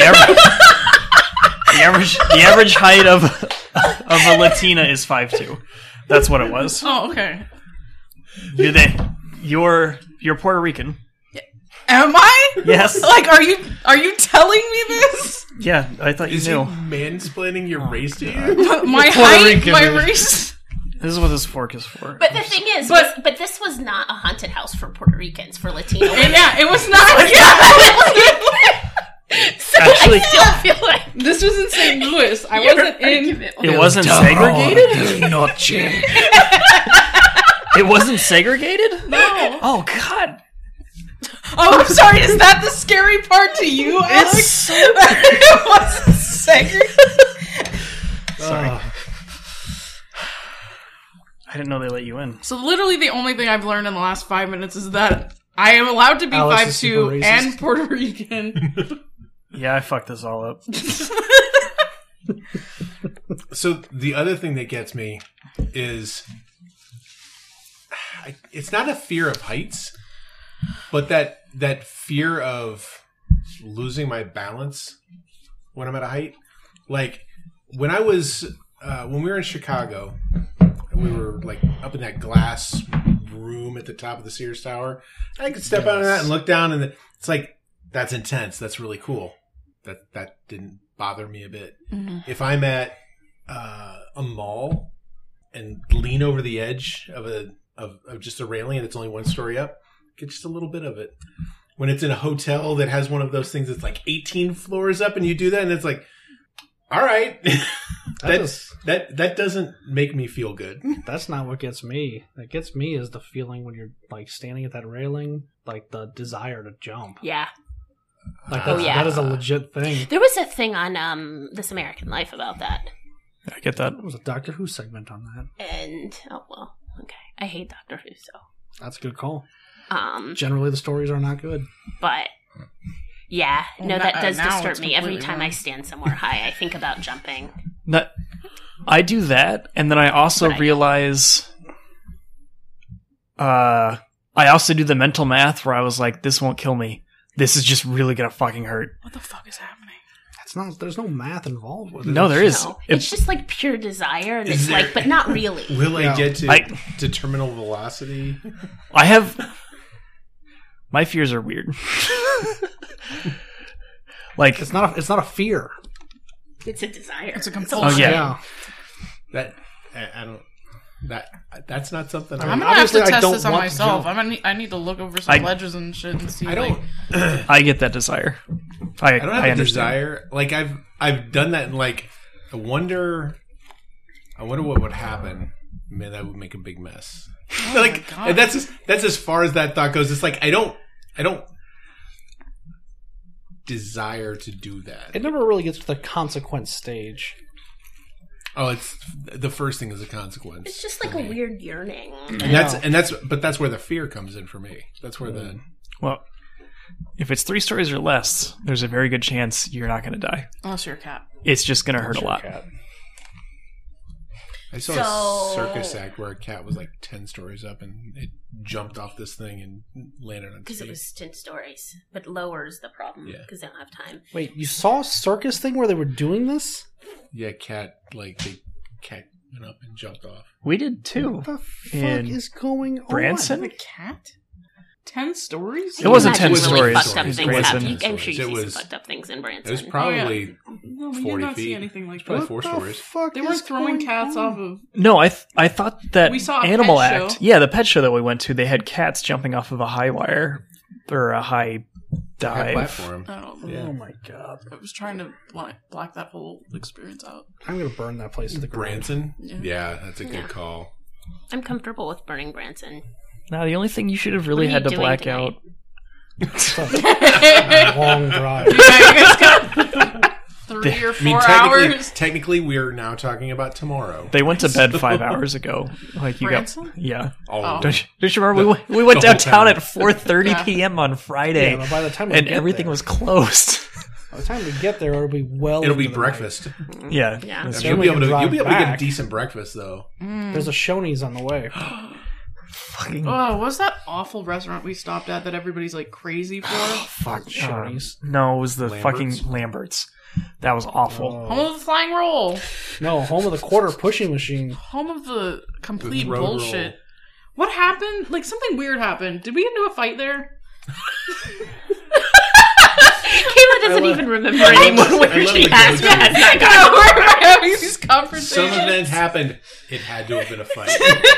average height of a Latina is 5'2". That's what it was. Oh, okay. You're Puerto Rican. Am I? Yes. Like, are you telling me this? Yeah, I thought you Is he knew. mansplaining your race to you? My Puerto height, Rican my is- race. This is what this fork is for. But the thing is, But- but this was not a haunted house for Puerto Ricans, for Latino And women. yeah, it was not. So Actually- I still feel like This was in St. Louis. I your wasn't in. argument was- It wasn't segregated? Noche. It wasn't segregated? No. Oh, God. Oh, I'm sorry. Is that the scary part to you, Alex? It wasn't segregated. Sorry. I didn't know they let you in. So literally, the only thing I've learned in the last 5 minutes is that I am allowed to be Alex is super 5'2" racist. and Puerto Rican. Yeah, I fucked this all up. So the other thing that gets me is it's not a fear of heights, but that fear of losing my balance when I'm at a height. Like when I was when we were in Chicago, we were like up in that glass room at the top of the Sears Tower. I could step out of that and look down, and it's like that's intense. That's really cool. That didn't bother me a bit. If I'm at a mall and lean over the edge of just a railing and it's only one story up, get just a little bit of it. When it's in a hotel that has one of those things that's like 18 floors up and you do that and it's like, all right, that doesn't make me feel good. That's not what gets me. What gets me is the feeling when you're like standing at that railing, like the desire to jump. yeah. Like Oh, yeah. that is a legit thing. There was a thing on This American Life about that. I get that. There was a Doctor Who segment on that. And, oh, well, okay. I hate Doctor Who, so. That's a good call. Um, Generally, the stories are not good. but, yeah. Well, No, that does now disturb it's me. Every completely time wrong. I stand somewhere high, I think about jumping. That, I do that, and then I also But I realize... I also do the mental math where I was like, this won't kill me. This is just really gonna fucking hurt. What the fuck is happening? It's not. There's no math involved with it. No, there is. No, It- it's just like pure desire, and Is it's there- like, but not really. Will Yeah. I get I- to terminal velocity? I have... My fears are weird. Like, It's not. It's not a fear. It's a desire. It's a oh compulsion. yeah. That I don't. That's not something. I'm gonna have Obviously, to I test don't this on want to myself. jump. I need to look over some ledges and shit and see. I don't. I get that desire. I I don't have I a understand. desire. Like I've done that, and like I wonder what would happen. Man, that would make a big mess. Like God. and that's as far as that thought goes. It's like I don't desire to do that. It never really gets to the consequence stage. Oh, it's the first thing is a consequence. It's just like a weird yearning. and that's where the fear comes in for me. That's where the Well, if it's 3 stories or less, there's a very good chance you're not going to die. Unless you're a cat. It's just going to hurt a lot. I saw a circus act where a cat was like 10 stories up and it jumped off this thing and landed on its Because it feet. was 10 stories. But lowers the problem. Yeah. Because they don't have time. Wait, you saw a circus thing where they were doing this? Yeah, the cat went up and jumped off. We did too. What the fuck In is going on? Branson? A cat? 10 stories? It wasn't Imagine 10 really stories. Fucked up It was things Branson. happen. I'm sure you It see was- some fucked up things in Branson. It was probably No, we did 40 not see feet. anything like Probably that. 4 stories. Fuck They is weren't throwing going cats on? off of. No, I thought that We saw a Animal pet Act. show. Yeah, the pet show that we went to, they had cats jumping off of a high wire or a high High dive. platform. Oh, Oh my god. I was trying to black that whole experience out. I'm gonna burn that place to the ground. Branson? Yeah. Yeah, that's a Yeah. good call. I'm comfortable with burning Branson. Now, the only thing you should have really What are had you to doing black tonight? out. Long drive. Yeah, you guys got 3 3 or 4 I mean, hours. technically, we're now talking about tomorrow. They went to bed 5 hours ago. Like you Branson? got, yeah. Oh, Don't you remember we went The whole downtown town. at 4:30 Yeah. p.m. on Friday, Yeah, but by the time we and get everything there- was closed. By the time we get there, it'll be well. it'll be into the night. breakfast. Yeah, Yeah. that's Then You'll we be can able to drive get a back. decent breakfast though. There's a Shoney's on the way. fucking Oh, what's that awful restaurant we stopped at that everybody's like crazy for? Fuck Shoney's. no, it was the Lambert's? fucking Lambert's. That was awful. Home of the flying roll. No, home of the quarter pushing machine. Home of the complete The road bullshit. roll. What happened? Like something weird happened. Did we get into a fight there? Kayla doesn't even remember anymore where I love she the has go-to. that. No, where am I having these conversations? Some event happened. It had to have been a fight.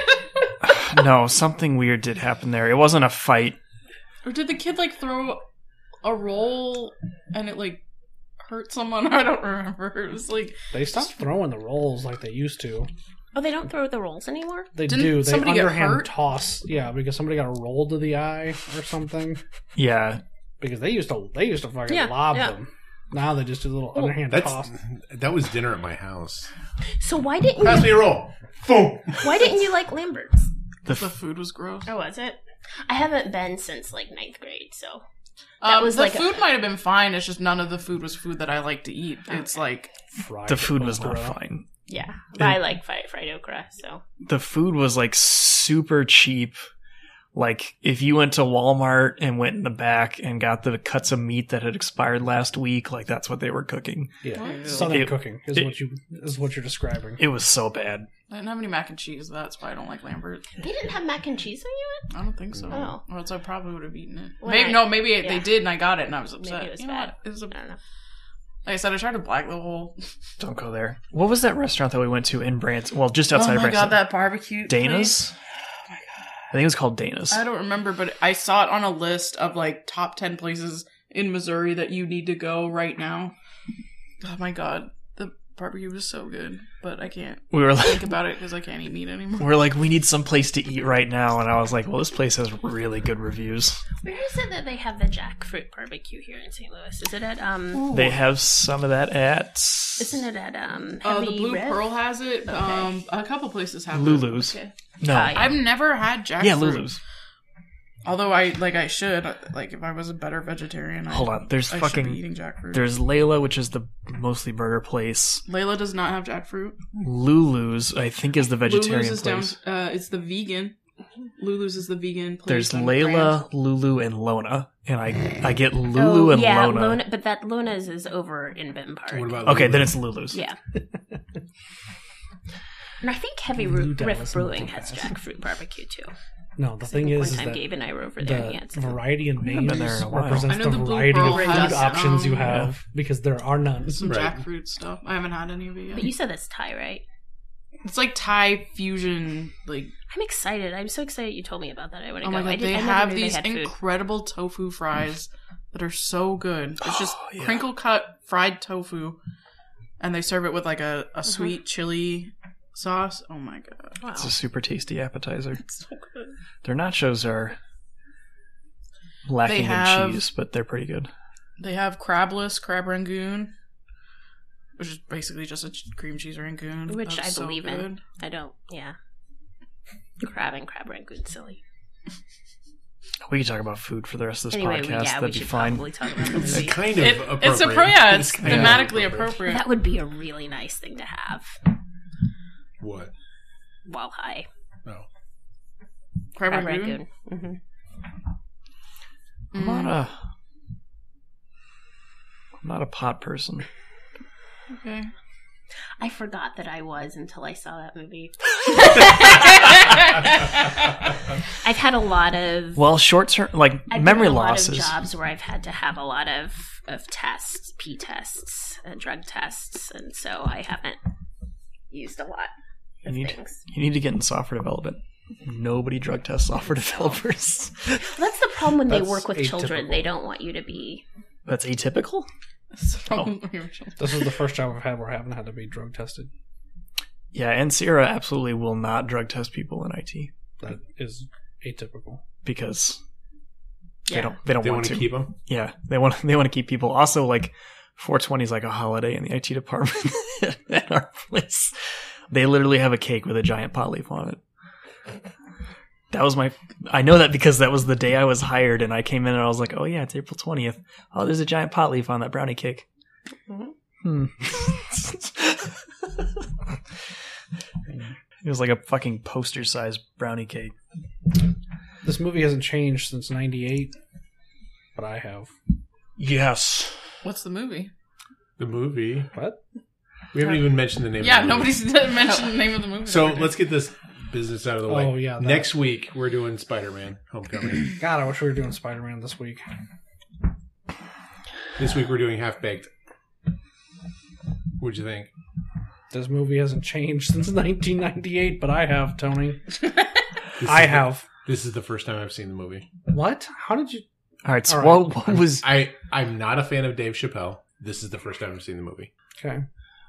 No, something weird did happen there. It wasn't a fight. Or did the kid like throw a roll and it like hurt someone? I don't remember. It was like They stopped throwing the rolls like they used to. Oh, they don't throw the rolls anymore? They Didn't do. They somebody get underhand hurt? toss. Yeah, because somebody got a roll to the eye or something. Yeah, Because they used to fucking Yeah, lob yeah. them. Now they just do a little underhand toss. That was dinner at my house. So why didn't Pass me you? a roll. Boom. Why didn't you like Lambert's? the food was gross. Oh, was it? I haven't been since like 9th grade, so that was the like food might have been fine. It's just none of the food was food that I like to eat. It's like Fried the food was not okra. fine. yeah. But I like fried okra, so The food was like super cheap. Like if you went to Walmart and went in the back and got the cuts of meat that had expired last week, like that's what they were cooking. Yeah, southern It- cooking is what you're describing. It was so bad. I didn't have any mac and cheese. That's why I don't like Lambert. they didn't have mac and cheese on I don't think so. Oh. Or else I probably would have eaten it. When Maybe I- they yeah. did and I got it and I was upset. Maybe it was You know bad. what? It was you. I don't know. like I said, I tried to black the whole. Don't go there. What was that restaurant that we went to in Branson? Well, just outside Oh my Branson. god, that barbecue. Dana's? place. Oh my god. I think it was called Dana's. I don't remember, but I saw it on a list of like top 10 places in Missouri that you need to go right now. Oh my god, the barbecue was so good, but I can't We were like, think about it because I can't eat meat anymore. we're like, we need some place to eat right now, and I was like, well, this place has really good reviews. Where is it that they have the jackfruit barbecue here in St. Louis? Is it at They have some of that at Isn't it at The Heavy Blue Red? Pearl has it. Okay. A couple places have it. Lulu's. Okay. No, Ah, yeah. I've never had jackfruit. yeah, Lulu's. Although I should. Like if I was a better vegetarian. Hold on, there's I should be eating jackfruit. there's Layla, which is the mostly burger place. Layla does not have jackfruit. Lulu's, I think, is the vegetarian Lulu's is down. place. It's the vegan. Lulu's is the vegan place. There's on Grand. Layla, Lulu, and Lona, and I get Lulu and yeah, Lona. but that Luna's is over in Benton Park. What about Okay, Lulu? then it's Lulu's. Yeah. And I think Heavy Lou Riff Dallas Brewing has multipass. jackfruit barbecue too. No, the I thing think is one time that Gabe and I were over there and he the had some. variety in haven't been there menus in a while. represents I know the the Blue variety of Pearl food has, options you yeah. have because there are none. Some Right. jackfruit stuff. I haven't had any of it yet. But you said that's Thai, right? It's like Thai fusion. Like I'm excited. I'm so excited you told me about that. I want to oh go. my I god, did, they I never have knew these they had food. incredible tofu fries that are so good. It's just Oh, yeah. crinkle cut fried tofu, and they serve it with like a Mm-hmm. sweet chili sauce. Oh my god, Wow. It's a super tasty appetizer. it's so good. Their nachos are lacking have- in cheese, but they're pretty good. They have crabless crab rangoon, which is basically just a cream cheese rangoon, Which That's I so believe good. in. I don't. Yeah. Crab and crab rangoon silly. We could talk about food for the rest of this Anyway, podcast. we That'd be should fine. probably talk about the It's movie. kind of appropriate. It's It's kind of thematically appropriate. appropriate. That would be a really nice thing to have What? while high. No. Crab Crab rangoon. rangoon. I'm not a pot person. Okay. I forgot that I was until I saw that movie. I've had a lot of Well, short term, like I've memory done a lot losses. of jobs where I've had to have a lot of tests, P tests, drug tests, and so I haven't used a lot You of need, things. you need to get in software development. Nobody drug tests software developers. Well, that's the problem when they That's work with children. atypical. They don't want you to be. That's atypical. So, This is the first job I've had where I haven't had to be drug tested. Yeah, and Sierra absolutely will not drug test people in IT That is atypical. because Yeah. they don't They want want to. to keep them. Yeah, they want to keep people. Also, like 420 is like a holiday in the IT department at our place. They literally have a cake with a giant pot leaf on it. That was I know that because that was the day I was hired, and I came in and I was like, oh yeah, it's April 20th. Oh, there's a giant pot leaf on that brownie cake. It was like a fucking poster-sized brownie cake. This movie hasn't changed since '98, but I have. Yes. What's the movie? The movie. What? We haven't even mentioned the name Yeah, of the movie. nobody's mentioned the name of the movie. So let's get this business out of the way. Oh, yeah, that- Next week, we're doing Spider-Man Homecoming. God, I wish we were doing Spider-Man this week. This week, we're doing Half-Baked. What'd you think? This movie hasn't changed since 1998, but I have, Tony. I have. This is the first time I've seen the movie. What? How did you... All right, so All right. what was... I'm not a fan of Dave Chappelle. This is the first time I've seen the movie. Okay.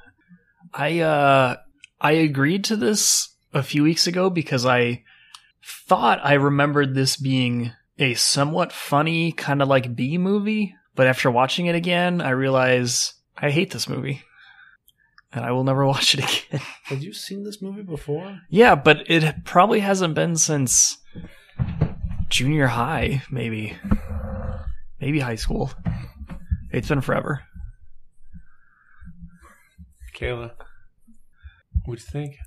I agreed to this a few weeks ago because I thought I remembered this being a somewhat funny kind of like B movie, but after watching it again, I realize I hate this movie. And I will never watch it again. Had you seen this movie before? Yeah, but it probably hasn't been since junior high, maybe. Maybe high school. It's been forever. Kayla, what'd you think?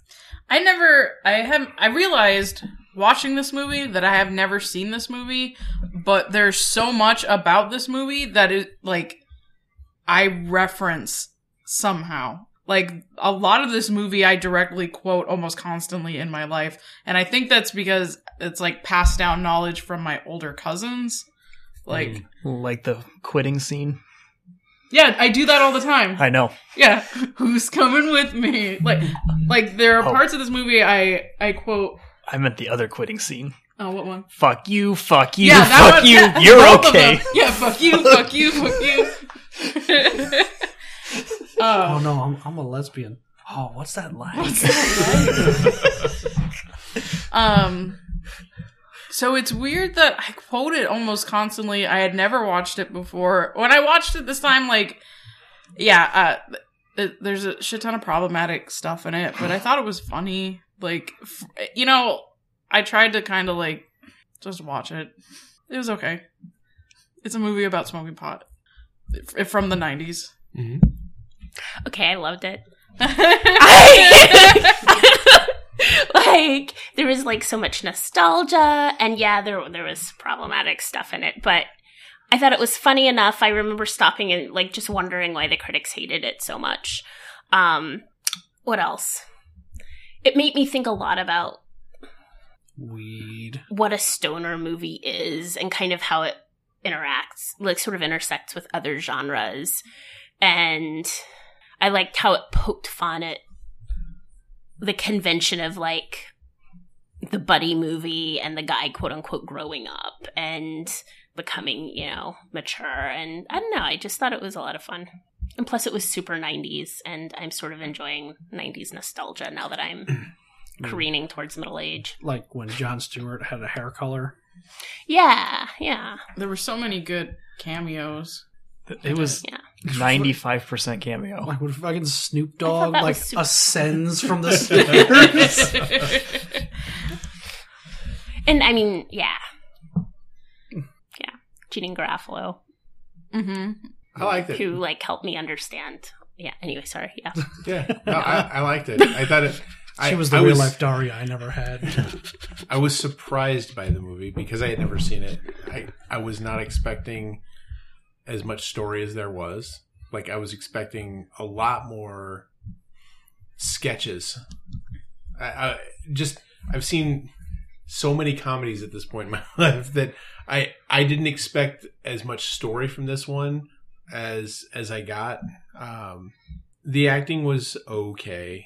I realized watching this movie that I have never seen this movie, but there's so much about this movie that is like I reference somehow. Like a lot of this movie I directly quote almost constantly in my life, and I think that's because it's like passed down knowledge from my older cousins. Like the quitting scene. yeah, I do that all the time. I know. Yeah, who's coming with me? Like there are Oh. parts of this movie I quote. I meant the other quitting scene. Oh, what one? Fuck you, fuck you, Yeah, that fuck one- you, yeah, you're both of okay. them. Yeah, fuck you, fuck you, fuck you. Oh, no, I'm a lesbian. Oh, what's that line? So it's weird that I quote it almost constantly. I had never watched it before. When I watched it this time, there's a shit ton of problematic stuff in it, but I thought it was funny. Like, I tried to kind of like just watch it. It was okay. It's a movie about smoking pot from the 90s. Mm-hmm. Okay, I loved it. There was like so much nostalgia, and yeah, there was problematic stuff in it, but I thought it was funny enough. I remember stopping and like just wondering why the critics hated it so much. What else? It made me think a lot about Weed. what a stoner movie is and kind of how it interacts, like sort of intersects with other genres. And I liked how it poked fun at the convention of like the buddy movie and the guy quote unquote growing up and becoming, mature. And I don't know, I just thought it was a lot of fun. And plus it was super 90s, and I'm sort of enjoying 90s nostalgia now that I'm careening towards middle age. Like when Jon Stewart had a hair color. Yeah. There were so many good cameos. It was Yeah. 95% cameo. Like when fucking Snoop Dogg that like was super- ascends from the stairs. And I mean, yeah. Jeanine Garofalo, Mm-hmm. I liked it. who like helped me understand. Yeah. Anyway, sorry. Yeah. Yeah, no, I liked it. I thought it. She was the I real life Daria I never had. I was surprised by the movie because I had never seen it. I was not expecting as much story as there was. Like, I was expecting a lot more sketches. I've seen so many comedies at this point in my life that I didn't expect as much story from this one as I got. The acting was okay.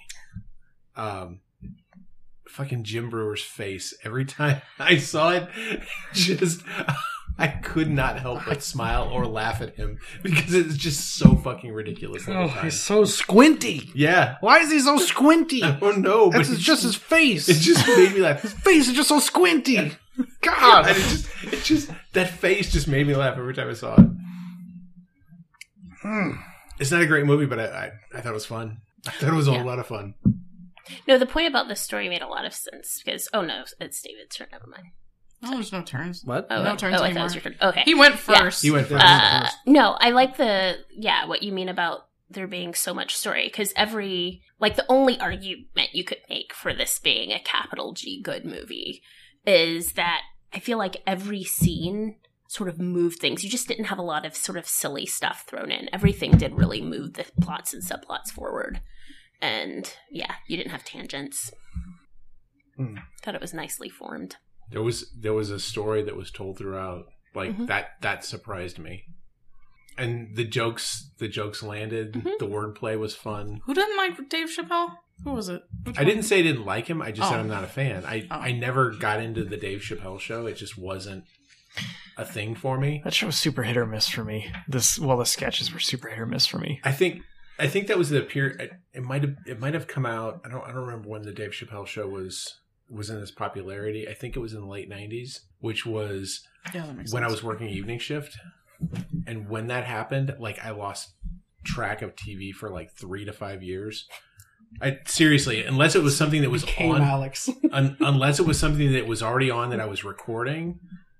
Fucking Jim Brewer's face every time I saw it, just I could not help but smile or laugh at him because it's just so fucking ridiculous. All the time. He's so squinty. Yeah, Why is he so squinty? I don't know, but That's just his face. it just made me laugh. His face is just so squinty. God, and it just that face just made me laugh every time I saw it. It's not a great movie, but I thought it was fun. I thought it was a lot of fun. No, the point about the story made a lot of sense because it's David's turn. Never mind. Oh, there's no turns. What? No turns I thought it anymore. was your turn. Okay. He went first. He went first. No, I like what you mean about there being so much story because the only argument you could make for this being a capital G good movie is that I feel like every scene sort of moved things. You just didn't have a lot of sort of silly stuff thrown in. Everything did really move the plots and subplots forward. And yeah, you didn't have tangents. Thought it was nicely formed. There was a story that was told throughout, that surprised me, and the jokes landed. The wordplay was fun. Who didn't like Dave Chappelle? Who was it? I didn't say I didn't like him. I just said I'm not a fan. I never got into the Dave Chappelle show. It just wasn't a thing for me. That show was super hit or miss for me. The sketches were super hit or miss for me. I think that was the period. It might have come out. I don't remember when the Dave Chappelle show was in its popularity. I think it was in the late 90s, which was when I was working evening shift. And when that happened, I lost track of TV for 3 to 5 years. Seriously, unless it was something that was on, Alex. Unless it was something that was already on that I was recording,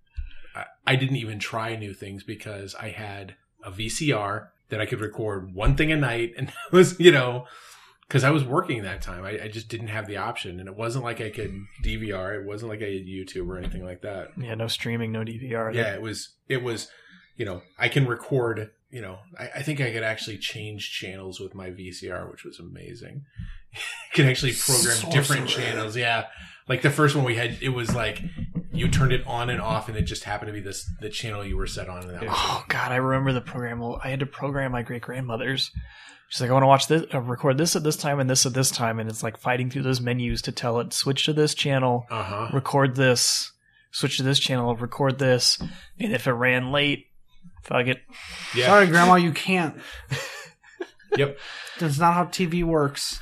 I didn't even try new things because I had a VCR that I could record one thing a night, and it was, because I was working that time. I just didn't have the option, and it wasn't like I could DVR. It wasn't like I had YouTube or anything like that. Yeah, no streaming, no DVR. Yeah, it was. I can record. I think I could actually change channels with my VCR, which was amazing. You could actually program different channels. Yeah, the first one we had, it was you turned it on and off, and it just happened to be the channel you were set on. And that was God, I remember the program. Well, I had to program my great grandmother's. She's like, I want to watch this, record this at this time and this at this time, and it's fighting through those menus to tell it switch to this channel, record this, switch to this channel, record this, and if it ran late, fuck it. Yeah. Sorry, Grandma, you can't. Yep. That's not how TV works.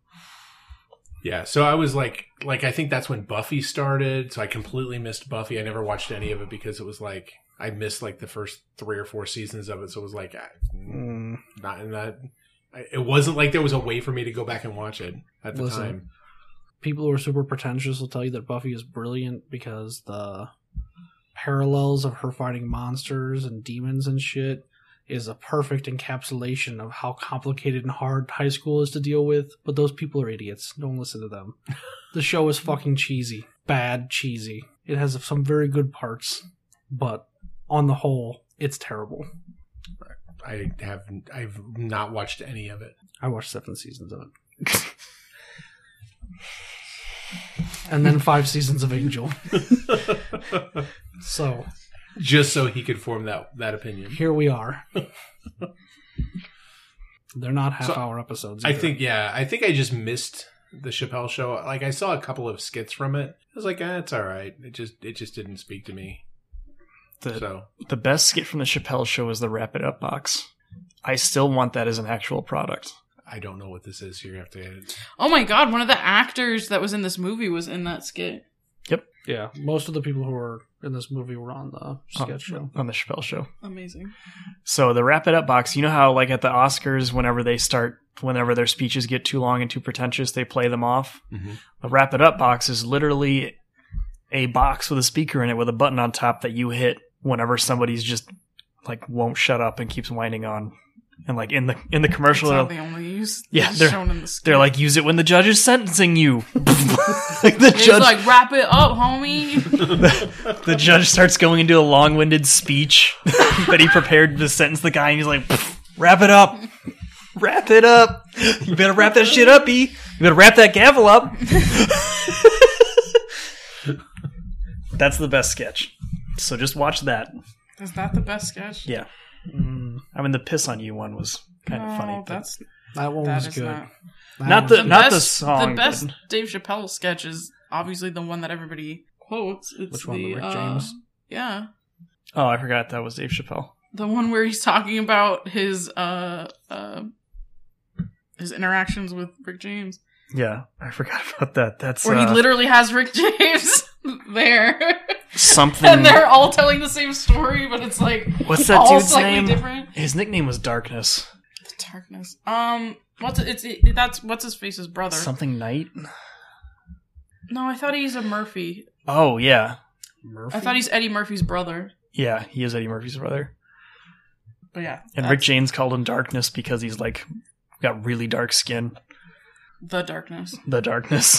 Yeah, so I was I think that's when Buffy started, so I completely missed Buffy. I never watched any of it because it was I missed the first 3 or 4 seasons of it, so it was not in that. It wasn't like there was a way for me to go back and watch it at the time. People who are super pretentious will tell you that Buffy is brilliant because the parallels of her fighting monsters and demons and shit is a perfect encapsulation of how complicated and hard high school is to deal with. But those people are idiots. Don't listen to them. The show is fucking cheesy. Bad cheesy. It has some very good parts, but on the whole, it's terrible. I've not watched any of it. I watched 7 seasons of it. And then 5 seasons of Angel. So just so he could form that opinion. Here we are. They're not half-hour episodes either. I think I just missed the Chappelle show. I saw a couple of skits from it. I was it's all right. It just didn't speak to me. The best skit from the Chappelle show is the Wrap It Up box. I still want that as an actual product. I don't know what this is. So you have to edit. Oh my god, one of the actors that was in this movie was in that skit. Yep. Yeah, most of the people who were in this movie were on the sketch show. On the Chappelle show. Amazing. So the Wrap It Up box, you know how at the Oscars, whenever their speeches get too long and too pretentious, they play them off? Mm-hmm. The Wrap It Up box is literally a box with a speaker in it with a button on top that you hit whenever somebody's just won't shut up and keeps whining on. And in the commercial, that's not the only use. Yeah, shown in the skit. They're use it when the judge is sentencing you. The judge wrap it up, homie. The judge starts going into a long-winded speech that he prepared to sentence the guy, and he's like, "Wrap it up, wrap it up. You better wrap that shit up, E. You better wrap that gavel up." That's the best sketch. So just watch that. Is that the best sketch? Yeah. I mean, the piss on you one was kind of funny. That one was good. Not the song. The best Dave Chappelle sketch is obviously the one that everybody quotes. It's which one? The Rick James? Yeah. Oh, I forgot that was Dave Chappelle. The one where he's talking about his interactions with Rick James. Yeah, I forgot about that. That's where he literally has Rick James there. Something. And they're all telling the same story, but it's what's that dude's slightly name? Different. His nickname was Darkness. Darkness. What's his face's brother? Something Knight? No, I thought he's a Murphy. Oh, yeah. Murphy? I thought he's Eddie Murphy's brother. Yeah, he is Eddie Murphy's brother. But yeah. And Rick James called him Darkness because he's like got really dark skin. The Darkness. The Darkness.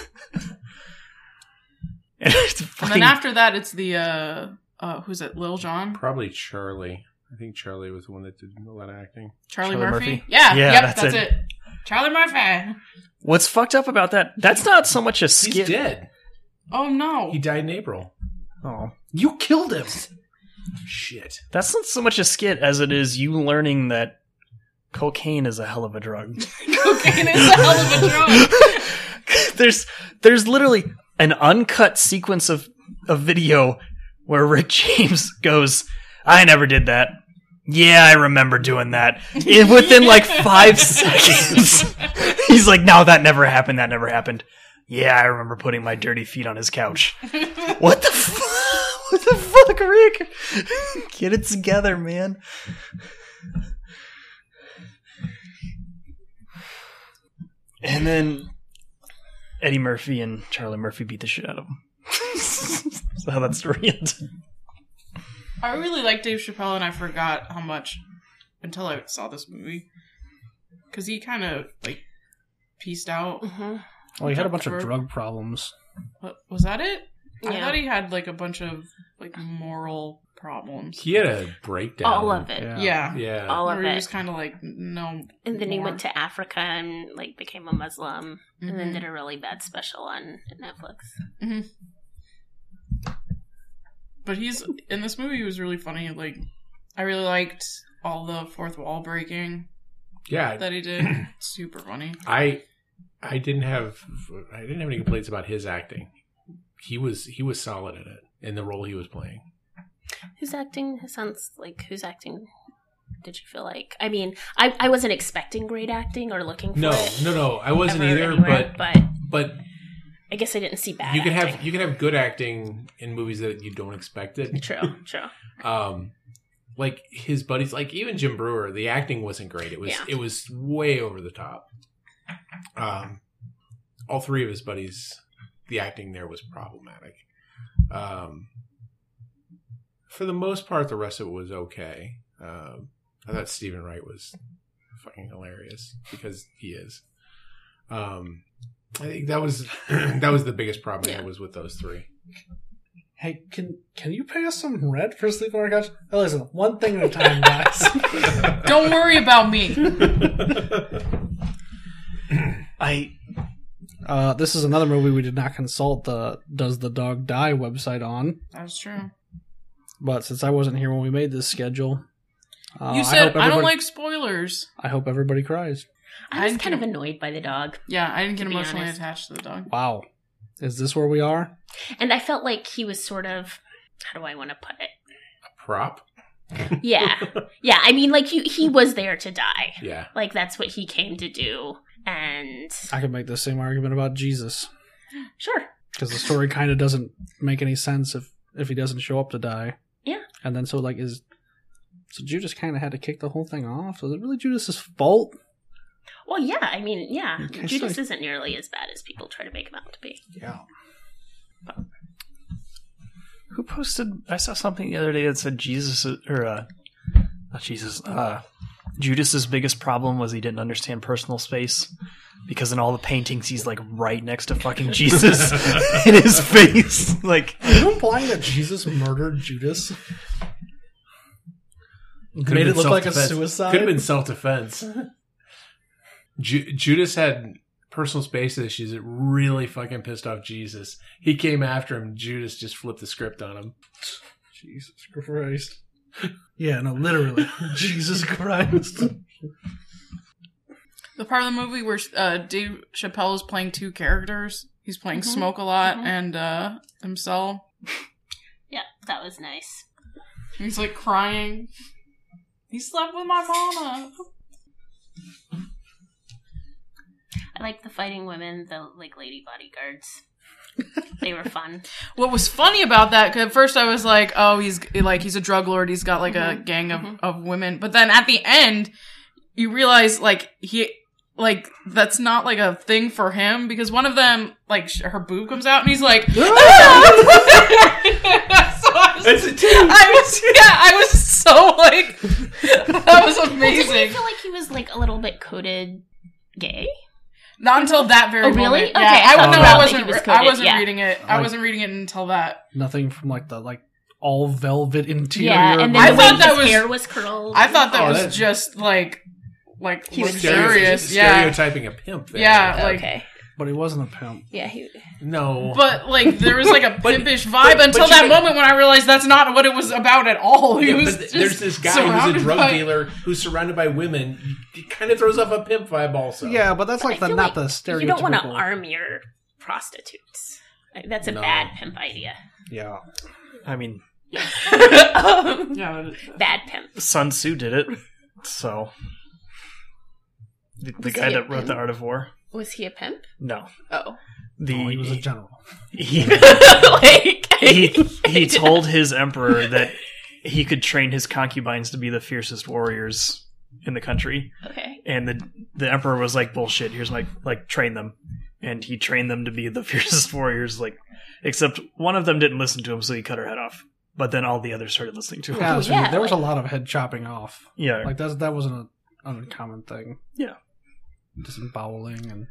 And it's And fucking, then after that, it's the, who's it, Lil Jon? Probably Charlie. I think Charlie was the one that did a lot of acting. Charlie Charlie Murphy? Murphy? Yeah, Yeah, yep, that's that's it. it. Charlie Murphy. what's fucked up about that? That's not so much a He's skit. dead. Oh, no. He died in April. Oh, You killed him. Shit. that's not so much a skit as it is you learning that cocaine is a hell of a drug. Cocaine is a hell of a drug. There's literally an uncut sequence of a video where Rick James goes, "I never did that. Yeah, I remember doing that." Within like 5 seconds, he's like, "No, that never happened. That never happened. Yeah, I remember putting my dirty feet on his couch." What the fuck? What the fuck, Rick? Get it together, man. And then Eddie Murphy and Charlie Murphy beat the shit out of him. That's how that story ended. I really like Dave Chappelle, and I forgot how much until I saw this movie. Because he kind of, like, pieced out. Mm-hmm. Oh, he had a bunch of drug problems. What, was that it? I Yeah. thought he had, like, a bunch of, like, moral problems. He had a breakdown. All of it. Yeah. Yeah. Yeah. All of Where he it. was kind of like, no. And then he more. went to Africa and like became a Muslim, and then Mhm. did a really bad special on Netflix. hmm But he's, in this movie, he was really funny. Like, I really liked all the fourth wall breaking Yeah. that he did. Super funny. I didn't have any complaints about his acting. He was solid in it, in the role he was playing. Who's acting? Who's acting? Did you feel like? I mean, I wasn't expecting great acting or looking for it. No, I wasn't ever either. anywhere, But I guess I didn't see bad. you can acting. have good acting in movies that you don't expect it. True. Like his buddies, like even Jim Brewer, the acting wasn't great. It was way over the top. All three of his buddies, the acting there was problematic. For the most part, the rest of it was okay. I thought Stephen Wright was fucking hilarious because he is. I think that was the biggest problem I had was with those three. Hey, can you pay us some rent for sleeping on our couch? Oh, listen, one thing at a time, guys. Don't worry about me. This is another movie we did not consult the Does the Dog Die website on. That's true. But since I wasn't here when we made this schedule, You said I don't like spoilers. I hope everybody cries. I was I kind of can- annoyed by the dog, Yeah, I didn't get To be emotionally honest. attached to the dog. Wow. Is this where we are? and I felt like he was sort of. How do I want to put it? Prop? Yeah, yeah. I mean, like he was there to die. Yeah. Like that's what he came to do, and I could make the same argument about Jesus. sure. Because the story kind of doesn't make any sense if he doesn't show up to die. Yeah. And then so Judas kind of had to kick the whole thing off? Was it really Judas's fault? Well, yeah. I mean, yeah. Okay, Judas so- isn't nearly as bad as people try to make him out to be. Yeah. Who posted? I saw something the other day that said Judas's biggest problem was he didn't understand personal space because in all the paintings he's like right next to fucking Jesus in his face. Like, Are you implying that Jesus murdered Judas? Made it look like a suicide? Could have been self-defense. Judas had personal space issues that really fucking pissed off Jesus. He came after him. Judas just flipped the script on him. Jesus Christ. Yeah, no, literally. Jesus Christ. The part of the movie where Dave Chappelle is playing two characters. He's playing Smoke a lot and himself. Yeah, that was nice. He's like crying. He slept with my mama. I like the fighting women, the like lady bodyguards. They were fun. What was funny about that, 'cause at first I was like, oh, he's a drug lord. He's got like a gang of women. But then at the end, you realize like that's not like a thing for him, because one of them, like, her boob comes out and he's like, so I was so like, that was Didn't amazing. you feel like he was like a little bit coded gay? Not until that very Oh, really? moment. Okay, Yeah, I I thought wasn't he was I coded, wasn't yeah. reading it. I wasn't reading it until that. Nothing from like the all velvet interior. Yeah, and then I the thought way that his was- hair was curled. I thought that Oh, was that's- just like He was luxurious. Yeah. Stereotyping a pimp there. Yeah, like, okay. But he wasn't a pimp. Yeah, he... No. but like there was like a But- pimpish vibe but until you that can- moment when I realized that's not what it was about at all. He Yeah, was but just there's this guy who's a surrounded drug by- dealer who's surrounded by women. It kind of throws off a pimp vibe also. Yeah, but that's But like I the feel not the like stereotypical. You don't want to arm your prostitutes. Like, that's a No. bad pimp idea. Yeah. I mean, Yeah, Bad pimp. Sun Tzu did it, so the Was guy he a that wrote The pimp? Art of War. Was he a pimp? No, Oh. He was a general. he Like, he told his emperor that he could train his concubines to be the fiercest warriors in the country, okay. and the emperor was like, "Bullshit! Here's my train them," and he trained them to be the fiercest warriors. Except one of them didn't listen to him, so he cut her head off. But then all the others started listening to him. Yeah, yeah, there was like- a lot of head chopping off. Yeah, Like that wasn't an uncommon thing. Yeah. Disemboweling and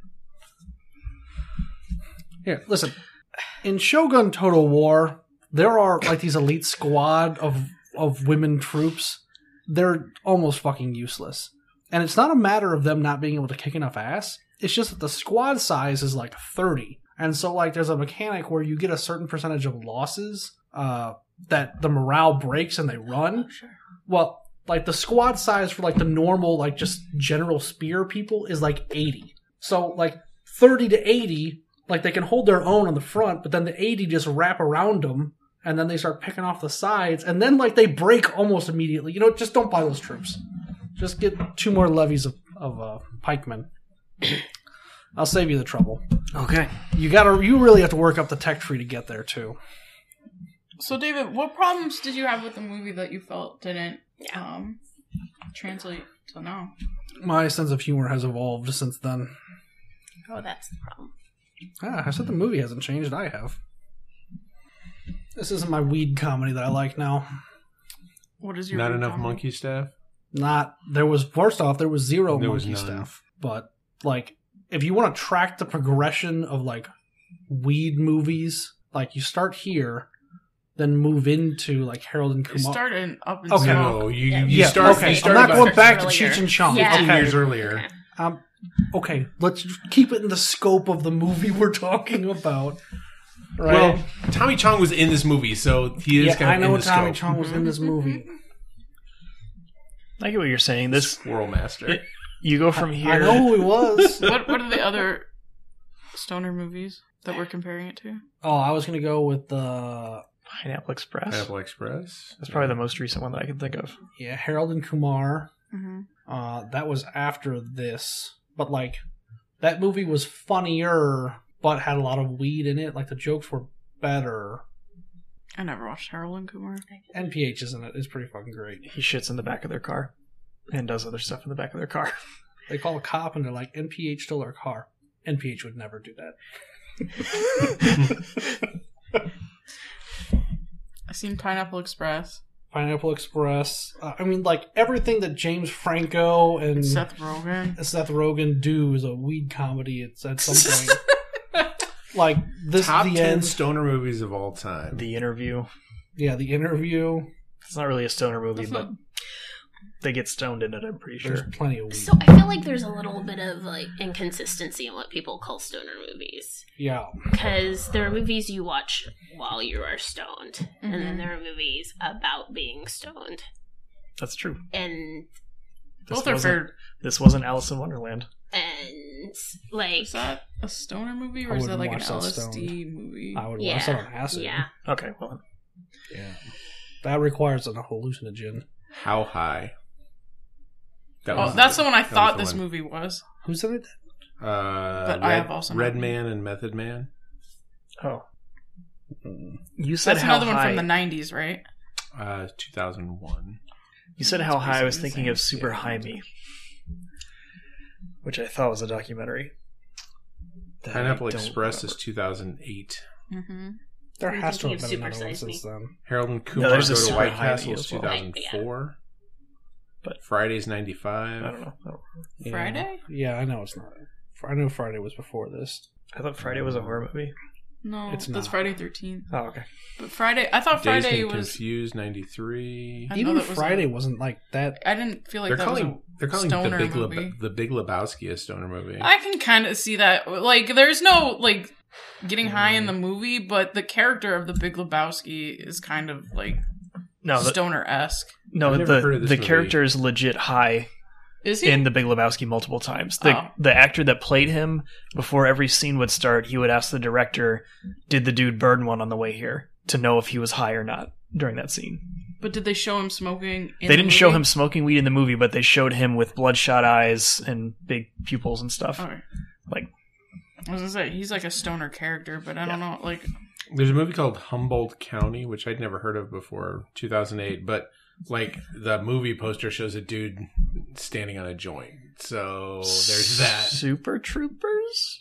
here. Listen, in Shogun Total War, there are like these elite squad of women troops. They're almost fucking useless, and it's not a matter of them not being able to kick enough ass. It's just that the squad size is like 30, and so like there's a mechanic where you get a certain percentage of losses that the morale breaks and they run. Oh, sure. Well, like the squad size for like the normal like just general spear people is like 80. So like 30 to 80, like they can hold their own on the front, but then the 80 just wrap around them and then they start picking off the sides and then like they break almost immediately. You know, just don't buy those troops. Just get 2 more levies of pikemen. I'll save you the trouble. okay. You really have to work up the tech tree to get there too. So, David, what problems did you have with the movie that you felt didn't translate to now? My sense of humor has evolved since then. Oh, that's the problem. I said the movie hasn't changed. I have. This isn't my weed comedy that I like now. What is your Not read enough on? monkey staff. There was 0 There was monkey none. stuff. But, like, if you want to track the progression of, like, weed movies, like, you start here, then move into, like, Harold and You Kumar. started up in Okay. smoke. No, you Yeah. start. Okay, You I'm start not about going back to earlier. Cheech and Chong. Yeah. 2 Okay. years earlier. Okay, let's keep it in the scope of the movie we're talking about. Right? Well, Tommy Chong was in this movie, so he is yeah, kind I of know in the Tommy scope. Chong was in this movie. I get what you're saying. This Squirrel Master. you go from here. I know who he was. What are the other stoner movies that we're comparing it to? Oh, I was going to go with the Pineapple Express. Pineapple Express. That's probably the most recent one that I can think of. Harold and Kumar. Mm-hmm. That was after this, but like that movie was funnier, but had a lot of weed in it. Like the jokes were better. I never watched Harold and Kumar. NPH is in it. It's pretty fucking great. He shits in the back of their car and does other stuff in the back of their car. They call a cop and they're like, NPH stole our car. NPH would never do that. I've seen Pineapple Express. Pineapple Express. I mean, like everything that James Franco and Seth Rogen do is a weed comedy. It's at some point. Like this Top the 10 end. stoner movies of all time. The Interview. Yeah, The Interview. It's not really a stoner movie, That's but not- they get stoned in it, I'm pretty There's sure. plenty of weed. So I feel like there's a little bit of like inconsistency in what people call stoner movies. Yeah. Because there are movies you watch while you are stoned, and then Mhm. there are movies about being stoned. That's true. And This Both are wasn't- fair. This wasn't Alice in Wonderland. like Is that a stoner movie I or is that wouldn't like an watch that LSD movie? I would yeah, watch that on acid. yeah. Okay, well, Yeah. That requires a hallucinogen. How High. Oh, that's the one I that thought was this the one. movie was. Who's in it? But I have also not Red seen Man and Method Man. oh. You said That's how another high. one from the 90s, right? 2001. You said how high. I was basically the thinking same. of Super High Me. which I thought was a documentary. that I Pineapple don't Express remember. is 2008. Mm-hmm. There I'm has to have thinking been of another one Super Size since then. Harold and Kumar there's Go a to Super White High Castle is as well. 2004. But- Friday's I 95. don't know. Yeah. Friday? Yeah, I know it's not. I know Friday was before this. I thought Friday was a horror movie. No, It's that's not. Friday 13th. Oh, okay. But Friday, I thought Dazed Friday and was. Confused 93. I know Even that was Friday a- wasn't like that. I didn't feel like They're that calling stoner the movie. Big Lebowski a stoner movie. I can kind of see that. Like, there's no like getting high in the movie, but the character of the Big Lebowski is kind of like No, stoner-esque. I've never heard of the this movie. character is legit high Is he? in the Big Lebowski multiple times. Oh. The actor that played him, before every scene would start, he would ask the director, "Did the dude burn one on the way here?" to know if he was high or not during that scene. But did they show him smoking? In They the didn't show movie? him smoking weed in the movie, but they showed him with bloodshot eyes and big pupils and stuff. Okay. Like, I was gonna say he's like a stoner character, but I don't know. Like, There's a movie called Humboldt County, which I'd never heard of before, 2008. But like the movie poster shows a dude standing on a joint. So there's that. Super Troopers?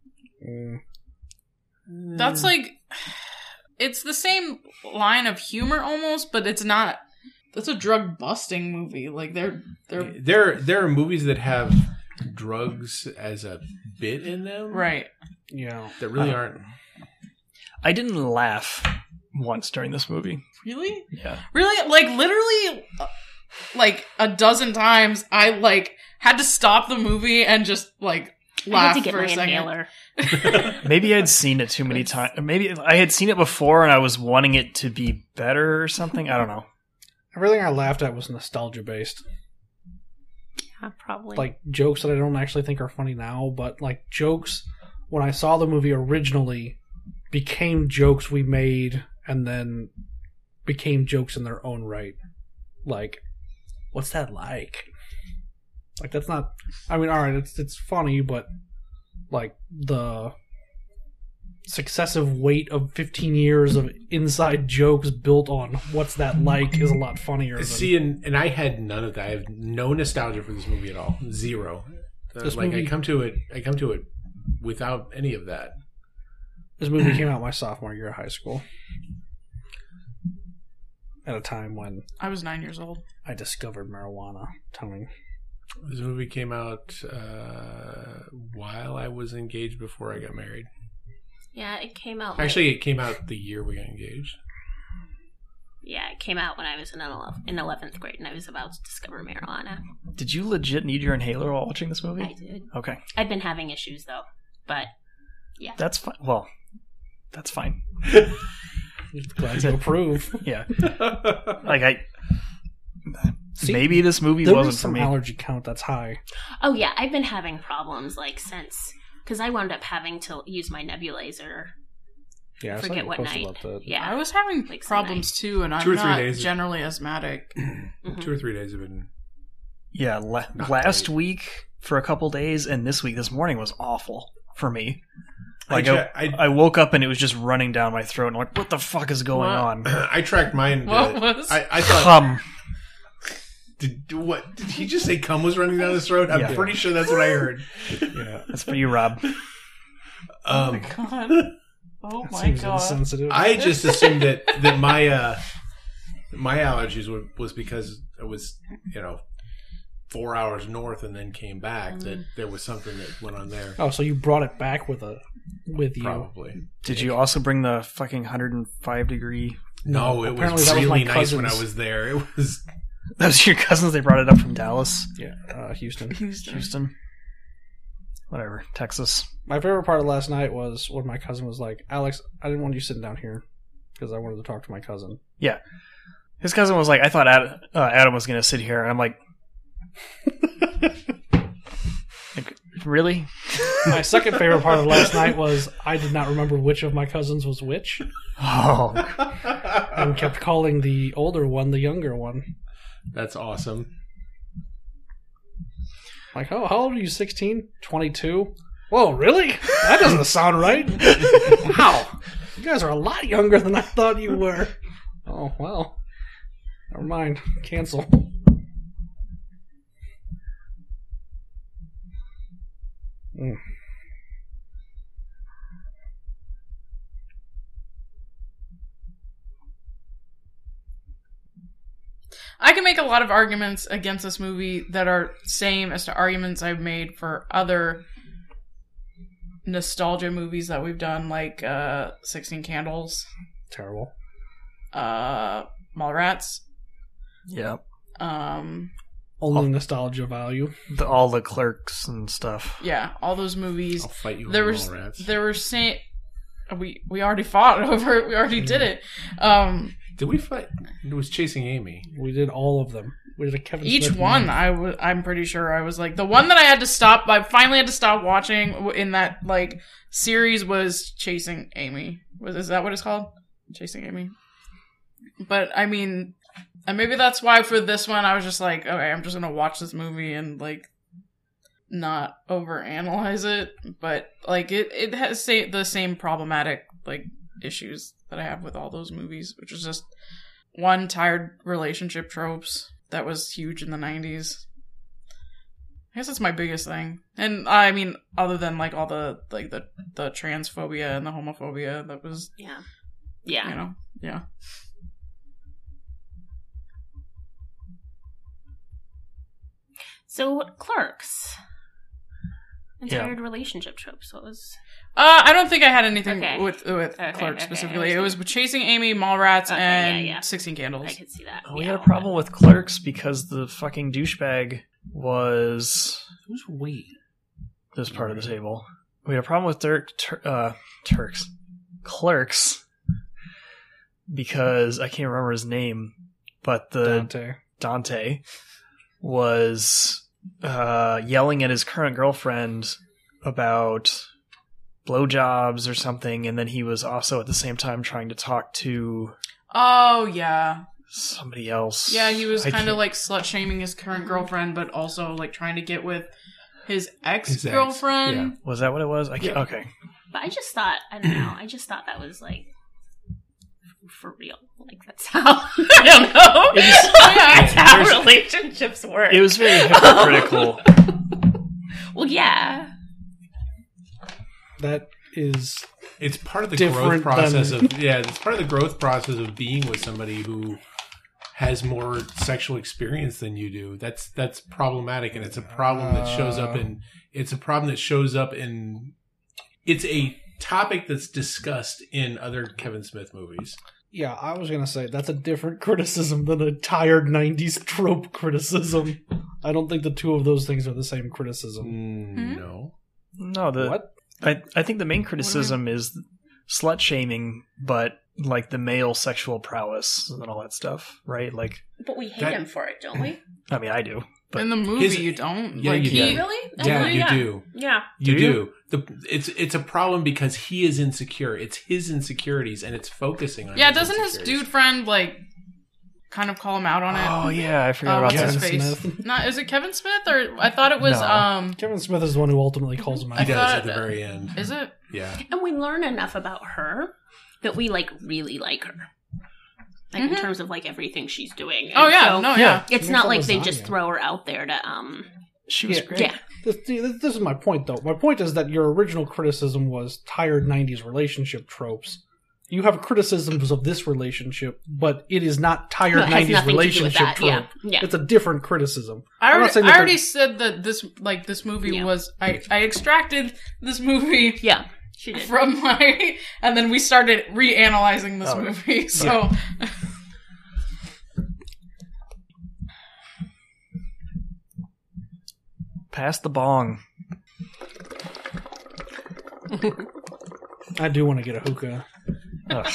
that's like, it's the same line of humor almost, but it's not. It's a drug busting movie. Like they're There are movies that have drugs as a bit in them, right. Yeah. That really aren't. I didn't laugh once during this movie. Really? Yeah. Really? Like literally, like a dozen times, I like had to stop the movie and just like I laugh had to get for my a second. inhaler. Maybe I'd seen it too many times. Maybe I had seen it before and I was wanting it to be better or something. I don't know. Everything I laughed at was nostalgia based. Yeah, probably. Like jokes that I don't actually think are funny now, but like jokes when I saw the movie originally became jokes we made and then became jokes in their own right. Like, what's that like? Like that's not. I mean, all right, it's funny, but like the successive weight of 15 years of inside jokes built on what's that like is a lot funnier. Than, See, and I had none of that. I have no nostalgia for this movie at all. Zero. This Like movie- I come to it without any of that. This movie came out my sophomore year of high school. At a time when I was 9 years old. I discovered marijuana. Telling. This movie came out while I was engaged before I got married. yeah, it came out. Actually, it came out the year we got engaged. Yeah, it came out when I was in 11th grade, and I was about to discover marijuana. Did you legit need your inhaler while watching this movie? I did. Okay. I've been having issues though, but That's fine. Well, that's fine. Glad you approve. Yeah. Like, See, maybe this movie There wasn't is for some me. allergy count that's high. oh yeah, I've been having problems like since because I wound up having to use my nebulizer. Yeah, I saw Forget you what posted night. about that. Yeah, I was having Like some problems too, and 2 I'm or 3 not days. generally asthmatic. Mhm. 2 or 3 days have been. Yeah, Not last great. week for a couple days, and this week, this morning was awful for me. I Like, tra- I woke up and it was just running down my throat, and I'm like, what the fuck is going What? on? I tracked mine. What was? I thought. Come. What did he just say? Cum was running down his throat. I'm Yeah. pretty sure that's what I heard. Yeah, that's for you, Rob. Oh my god! Oh That my seems god! insensitive. I just assumed that my my allergies was because it was 4 hours north and then came back. That there was something that went on there. Oh, so you brought it back with you? Probably. Did you also bring the fucking 105 degree? No, it Apparently was that was really my nice when I cousin's. was there. It was. That was your cousins. They brought it up from Dallas, Yeah, Houston. Houston, whatever, Texas. My favorite part of last night was when my cousin was like, "Alex, I didn't want you sitting down here because I wanted to talk to my cousin." Yeah, his cousin was like, I thought Adam was going to sit here, and I'm like, really? My second favorite part of last night was I did not remember which of my cousins was which, Oh, and kept calling the older one the younger one. That's awesome. Like, oh, how old are you? 16? 22? Whoa, really? That doesn't sound right. Wow. You guys are a lot younger than I thought you were. Oh, well. Never mind. Cancel. I can make a lot of arguments against this movie that are same as to arguments I've made for other nostalgia movies that we've done, like 16 Candles, Terrible. Mallrats. Yeah. Only nostalgia value. All the Clerks and stuff. Yeah, all those movies. I'll fight you There on was Mallrats. there were we already fought over it. We already did it. Did we fight? It was Chasing Amy. We did all of them. We did a Kevin Each Smith one, month. I'm pretty sure I was like the one that I had to stop. I finally had to stop watching in that like series was Chasing Amy. Is that what it's called? Chasing Amy. But I mean, and maybe that's why for this one I was just like, okay, I'm just gonna watch this movie and like not overanalyze it. But like it has the same problematic like issues that I have with all those movies, which is just one, tired relationship tropes that was huge in the 90s. I guess that's my biggest thing. And I mean, other than like all the like the transphobia and the homophobia that was, Yeah. yeah. So, Clerks. And Yeah. tired relationship tropes. What was... I don't think I had anything Okay. with Okay, Clerks okay, specifically. I It was Chasing Amy, Mallrats, Okay, and yeah. 16 Candles. I could see that. We yeah. had a problem with Clerks because the fucking douchebag was Who's we? this part of the table. We had a problem with Clerks because I can't remember his name, but Dante was yelling at his current girlfriend about blowjobs or something, and then he was also at the same time trying to talk to Oh, yeah. somebody else. Yeah, he was I kind of can't- like slut-shaming his current girlfriend, but also like trying to get with his ex-girlfriend. yeah. Was that what it was? I can't. Yeah. Okay. But I just thought, I don't know, I just thought that was like for real. Like that's how I don't know. That's how there's- relationships work. It was very hypocritical. Well, yeah. That is It's part of the Different growth process than- it's part of the growth process of being with somebody who has more sexual experience than you do. That's problematic, and it's a problem that shows up in it's a topic that's discussed in other Kevin Smith movies. Yeah, I was gonna say that's a different criticism than a tired '90s trope criticism. I don't think the two of those things are the same criticism. No. No, What? I think the main criticism is slut shaming, but like the male sexual prowess and all that stuff, right? Like, But we hate That- him for it, don't we? I mean, I do. But In the movie, His- you don't. Yeah, like, you he, do. Really? Yeah, Really? you do. Yeah. You Do you? do. It's a problem because he is insecure. It's his insecurities, and it's focusing on. Yeah, his doesn't his insecurities. dude friend like kind of call him out on it? oh yeah, I forgot about what's that. his Kevin face? Smith. Not is it Kevin Smith or I thought it was No. Kevin Smith is the one who ultimately calls him I out. He does thought- at the very end. is it? Yeah. And we learn enough about her that we like really like her. Like in Mhm. terms of like everything she's doing. Oh And yeah, so no, yeah. yeah. it's She not makes like they lasagna. just throw her out there to She was Yeah. great. yeah. This is my point, though. My point is that your original criticism was tired '90s relationship tropes. You have criticisms of this relationship, but it is not tired No, it has '90s nothing to do with relationship that, trope. yeah. Yeah. It's a different criticism. I I'm not already, saying I that already they're- said that this movie Yeah. was I extracted this movie Yeah. She did. from my and then we started reanalyzing this Oh, movie. So Pass the bong. I do want to get a hookah. Ugh.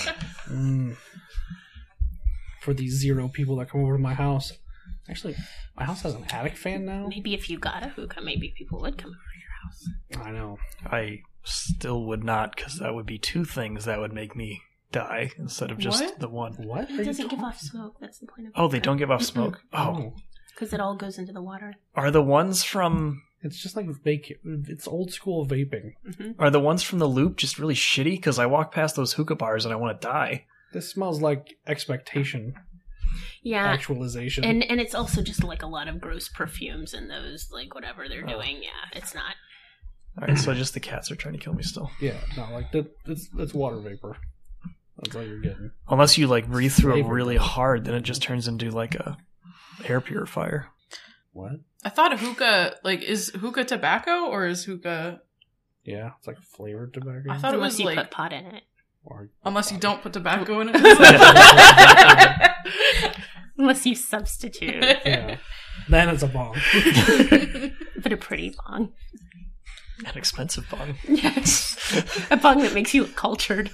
For these 0 people that come over to my house. Actually, my house has an attic fan now. Maybe if you got a hookah, maybe people would come over to your house. I know. I still would not, because that would be 2 things that would make me die instead of just What? the one. What? It doesn't give off smoke. That's the point of Oh, they don't give off smoke. Oh, because it all goes into the water. are the ones from It's just like it's old school vaping. the Loop just really shitty? Because I walk past those hookah bars and I want to die. This smells like expectation, Yeah. actualization. And it's also just like a lot of gross perfumes and those like whatever they're doing. Yeah, it's not. Alright, so just the cats are trying to kill me still. Yeah, no, like it's water vapor. That's all you're getting. Unless you like breathe through it Flavor. really hard, then it just turns into like a air purifier. What? I thought hookah, like, is hookah tobacco or is hookah... Yeah, it's like flavored tobacco. I thought it Unless was you like... put pot in it. Or- Unless you don't put tobacco in it. Unless you substitute. Yeah. Then it's a bong. But a pretty bong. An expensive bong. Yes. A bong that makes you look cultured.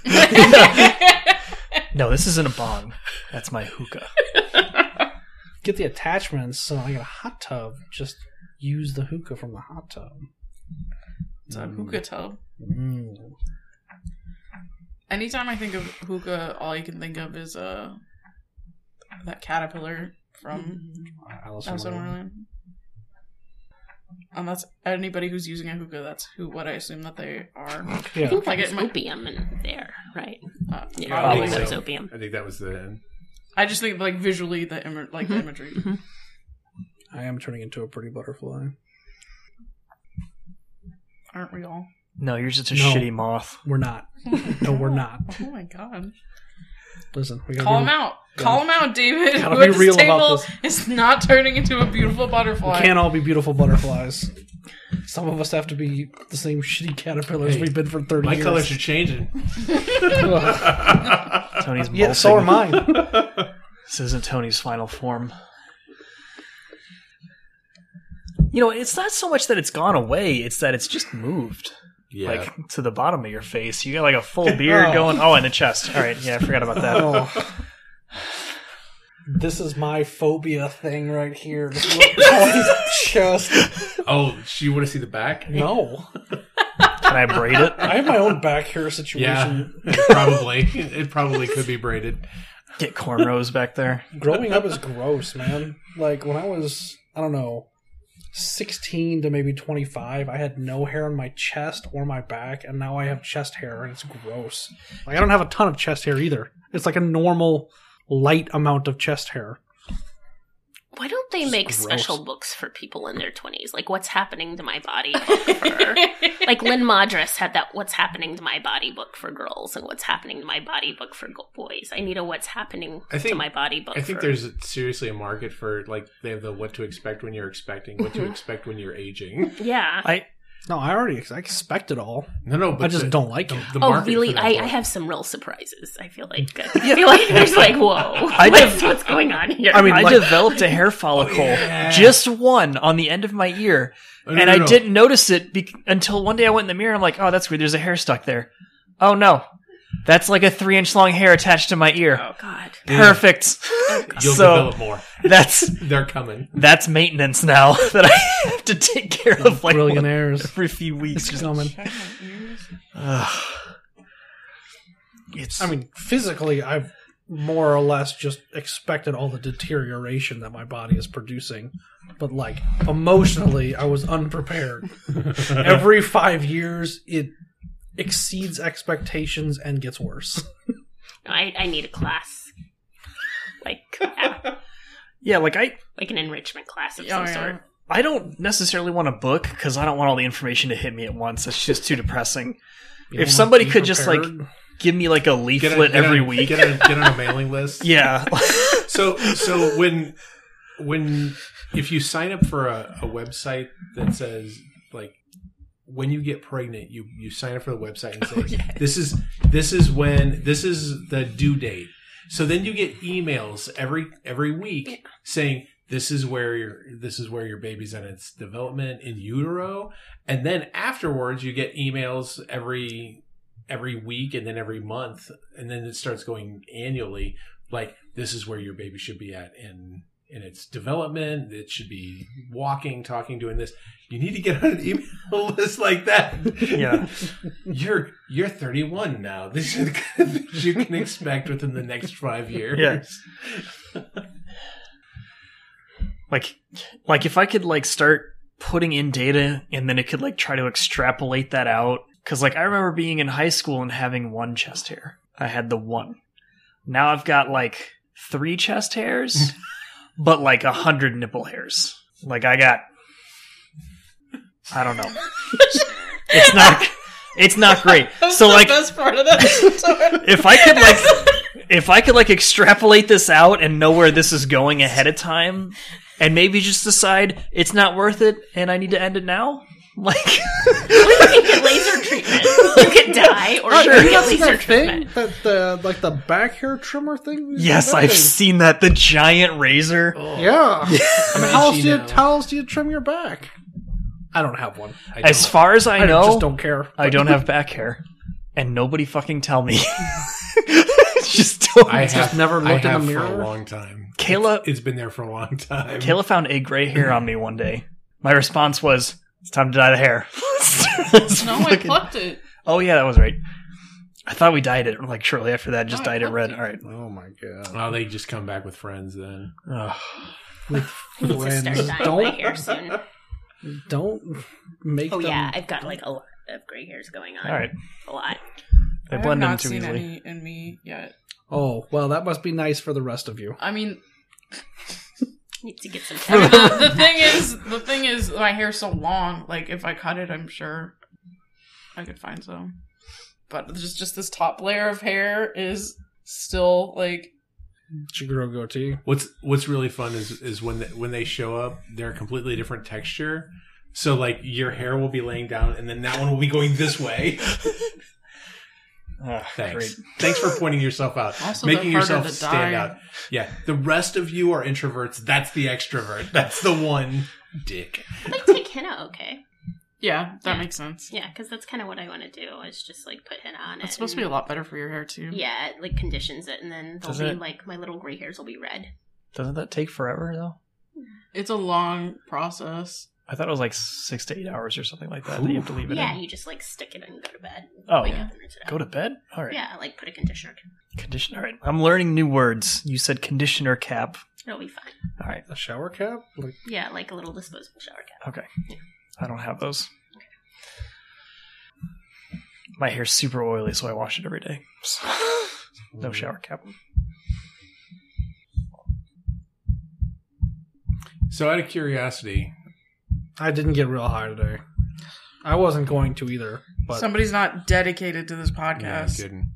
No, this isn't a bong. That's my hookah. Get the attachments so I get a hot tub. Just use the hookah from the hot tub. It's a hookah tub. Mm. Anytime I think of hookah, all I can think of is that caterpillar from Alice Alice in in Wonderland. Wonderland. That's anybody who's using a hookah. That's what I assume that they are. I Yeah. think Like that was it might- opium in there, right? Uh, Yeah, probably I think that was so. opium. I think that was the. I just think like visually the the imagery. I am turning into a pretty butterfly. Aren't we all? No, you're just a No. shitty moth. We're not. No, we're not. Oh my god! Listen, we gotta Call be- him out. Call him out, David. Gotta Who be at this real about table this. is not turning into a beautiful We butterfly. can't all be beautiful butterflies. Some of us have to be the same shitty caterpillars Hey, we've been for 30 My years. colors are changing. Tony's Yeah, so are molting. mine. This isn't Tony's final form. You know, it's not so much that it's gone away, it's that it's just moved. Yeah. Like, to the bottom of your face. You got like a full beard Oh. going. Oh, and the chest. Alright, yeah, I forgot about that. Oh. This is my phobia thing right here. This is chest. Oh, you want to see the back? No. Can I braid it? I have my own back hair Yeah, situation. probably. It probably could be braided. Get cornrows back there. Growing up is gross, man. Like, when I was, I don't know, 16 to maybe 25, I had no hair on my chest or my back, and now I have chest hair, and it's gross. Like, I don't have a ton of chest hair either. It's like a normal, light amount of chest hair. Why don't they It's make gross. special books for people in their 20s? Like, what's happening to my body book for... Like, Lynn Madras had that what's happening to my body book for girls and what's happening to my body book for boys. I need a what's happening to my body book I think for... there's seriously a market for, like, they have the what to expect when you're expecting, what to expect when you're aging. Yeah. No, I expect it all. No, but I just don't like it. The Oh, market really? for that I book. have some real surprises. I feel like there's like, whoa, what's going on here? I mean, I like- developed a hair follicle, yeah. just one, on the end of my ear. Oh, no, and no, I no. didn't notice it until one day I went in the mirror and I'm like, oh, that's weird. There's a hair stuck there. Oh, no. That's like a 3-inch long hair attached to my ear. Oh, God. Perfect. You'll So develop more. that's Coming. maintenance now that I have to take care of like Billionaires. every few weeks. It's coming. Ugh. It's I mean, physically, I've more or less just expected all the deterioration that my body is producing. But, like, emotionally, I was unprepared. Every 5 years, it exceeds expectations and gets worse. I need a class. Like, yeah, like like an enrichment class of some sort. I don't necessarily want a book because I don't want all the information to hit me at once. It's just too depressing. You If know, somebody be could just like prepared. give me like a leaflet every week. Get on a mailing list. Yeah. So when if you sign up for a website that says, like, when you get pregnant, you sign up for the website and say, this is the due date. So then you get emails every week saying this is where your baby's in its development in utero, and then afterwards you get emails every week and then every month, and then it starts going annually. Like, this is where your baby should be at in its development. It should be walking, talking, doing this. You need to get on an email list like that. Yeah. You're 31 now. These are the kind of things you can expect within the next 5 years. Yeah. Like if I could like start putting in data and then it could like try to extrapolate that out. Cause like I remember being in high school and having one chest hair. I had the one. Now I've got like 3 chest hairs, but like 100 nipple hairs. Like I don't know. It's not great. That's So the like, best part of that story. if I could like extrapolate this out and know where this is going ahead of time, and maybe just decide it's not worth it and I need to end it now, like You can get laser treatment. You can die, or you can get laser treatment. That the back hair trimmer thing. yes, That I've thing. seen that, the giant razor. Yeah. I mean, how else, Itchy do you, now. how else do you trim your back? I don't have one. As far as I know, just don't care. I don't have back hair, and nobody fucking tell me. Just don't. I just have never looked in the for mirror? a long time. Kayla, It's been there for a long time. Kayla found a gray hair on me one day. My response was, "It's time to dye the hair." No, I plucked it. Oh yeah, that was right. I thought we dyed it like shortly after that. Just No, I dyed it red. plucked All right. Oh my god. Oh, they just come back with friends then. Ugh. I need to start dyeing my hair soon. Don't make Oh them. yeah, I've got like a lot of gray hairs going on. All right. A lot. They I have blend in not too seen easily. any in me yet. Oh well, that must be nice for the rest of you. I mean, Need to get some. I mean the thing is, my hair's so long. Like, if I cut it, I'm sure I could find some. But just this top layer of hair is still like. Shiguro goatee. What's really fun is when they show up, they're a completely different texture. So like your hair will be laying down, and then that one will be going this way. Thanks. Great. Thanks for pointing yourself out, Also, making they're harder yourself to stand dye. out. Yeah, the rest of you are introverts. That's the extrovert. That's the one dick. I like take henna. Okay. Yeah, that Yeah. makes sense. Yeah, because that's kind of what I want to do. Is just like put henna on it. It's supposed to be a lot better for your hair too. Yeah, it, like conditions it, and then they'll Does be it? like my little gray hairs will be red. Doesn't that take forever though? It's a long process. I thought it was like 6 to 8 hours or something like that. That you have to leave it Yeah, in. you just like stick it and go to bed. Oh, Wake yeah. up and rinse it out. Go to bed. All right. Yeah, like put a conditioner. Conditioner. All right. I'm learning new words. You said conditioner cap. It'll be fine. All right. A shower cap? Like, Yeah, like a little disposable shower cap. Okay. I don't have those. My hair's super oily, so I wash it every day. So, no shower cap. So out of curiosity, I didn't get real high today. I wasn't going to either. But Somebody's not dedicated to this yeah, podcast. kidding.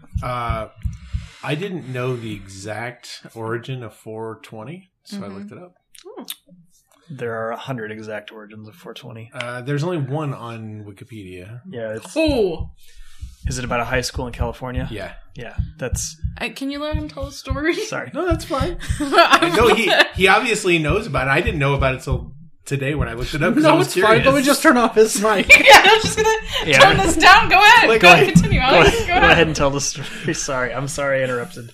I didn't know the exact origin of 420, so I looked it up. There are 100 exact origins of 420. There's only one on Wikipedia. Yeah. It's, Oh, is it about a high school in California? Yeah. Yeah. That's. can you let him tell the story? Sorry. No, that's fine. I'm No, he obviously knows about it. I didn't know about it till today when I looked it up. 'cause I no, was it's curious. fine. Let me just turn off his mic. Yeah, I'm just gonna Yeah. turn this down. Go ahead. Like, go ahead. go Continue. Go Alex. ahead, Go go ahead. ahead and tell the story. Sorry. I'm sorry I interrupted.